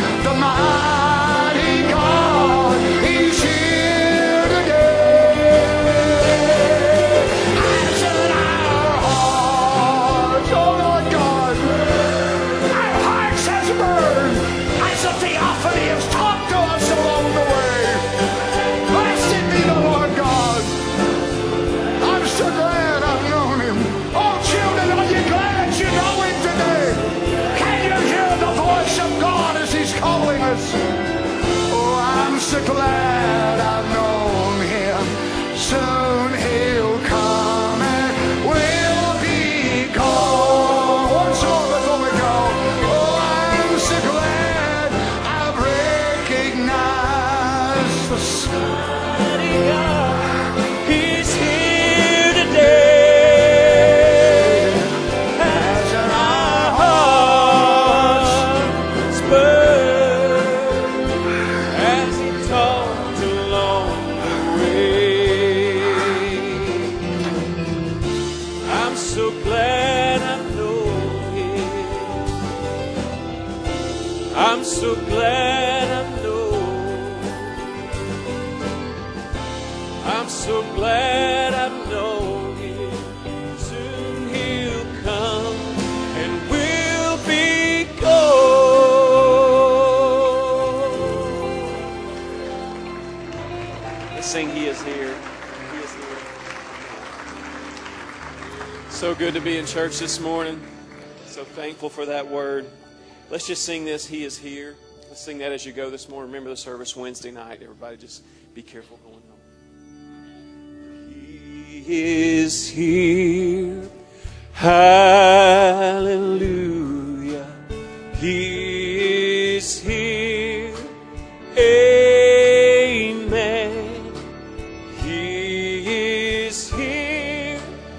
Jesus. He's here today. As our hearts burn, as He talked along the way. I'm so glad I know Him. I'm so glad I know. I'm so glad I know Him. Soon He'll come and we'll be gone. Let's sing He is here. He is here. So good to be in church this morning. So thankful for that word. Let's just sing this, He is here. Let's sing that as you go this morning. Remember the service Wednesday night. Everybody just be careful going home. He is here. Hallelujah. He is here. Amen. He is here.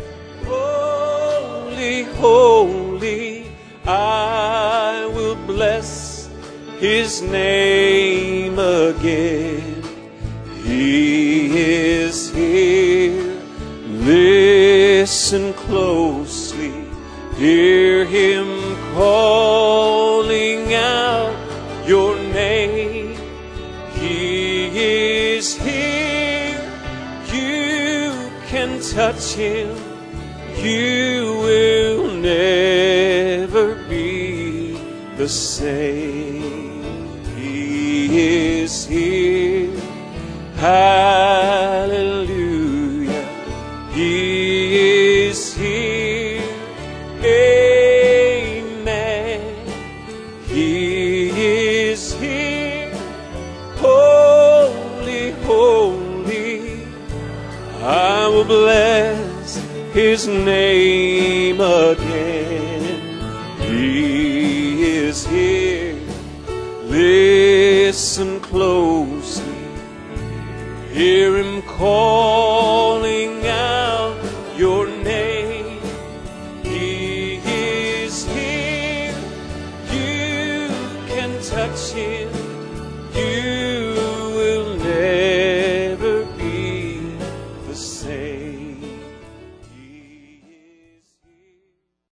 Holy, holy. I will bless His name again. He is here. Listen closely, hear Him calling out your name. He is here, you can touch Him, you will never be the same. He is here, hallelujah. He is here, amen. He is here, holy, holy. I will bless His name again. He is here, listen closely, hear Him call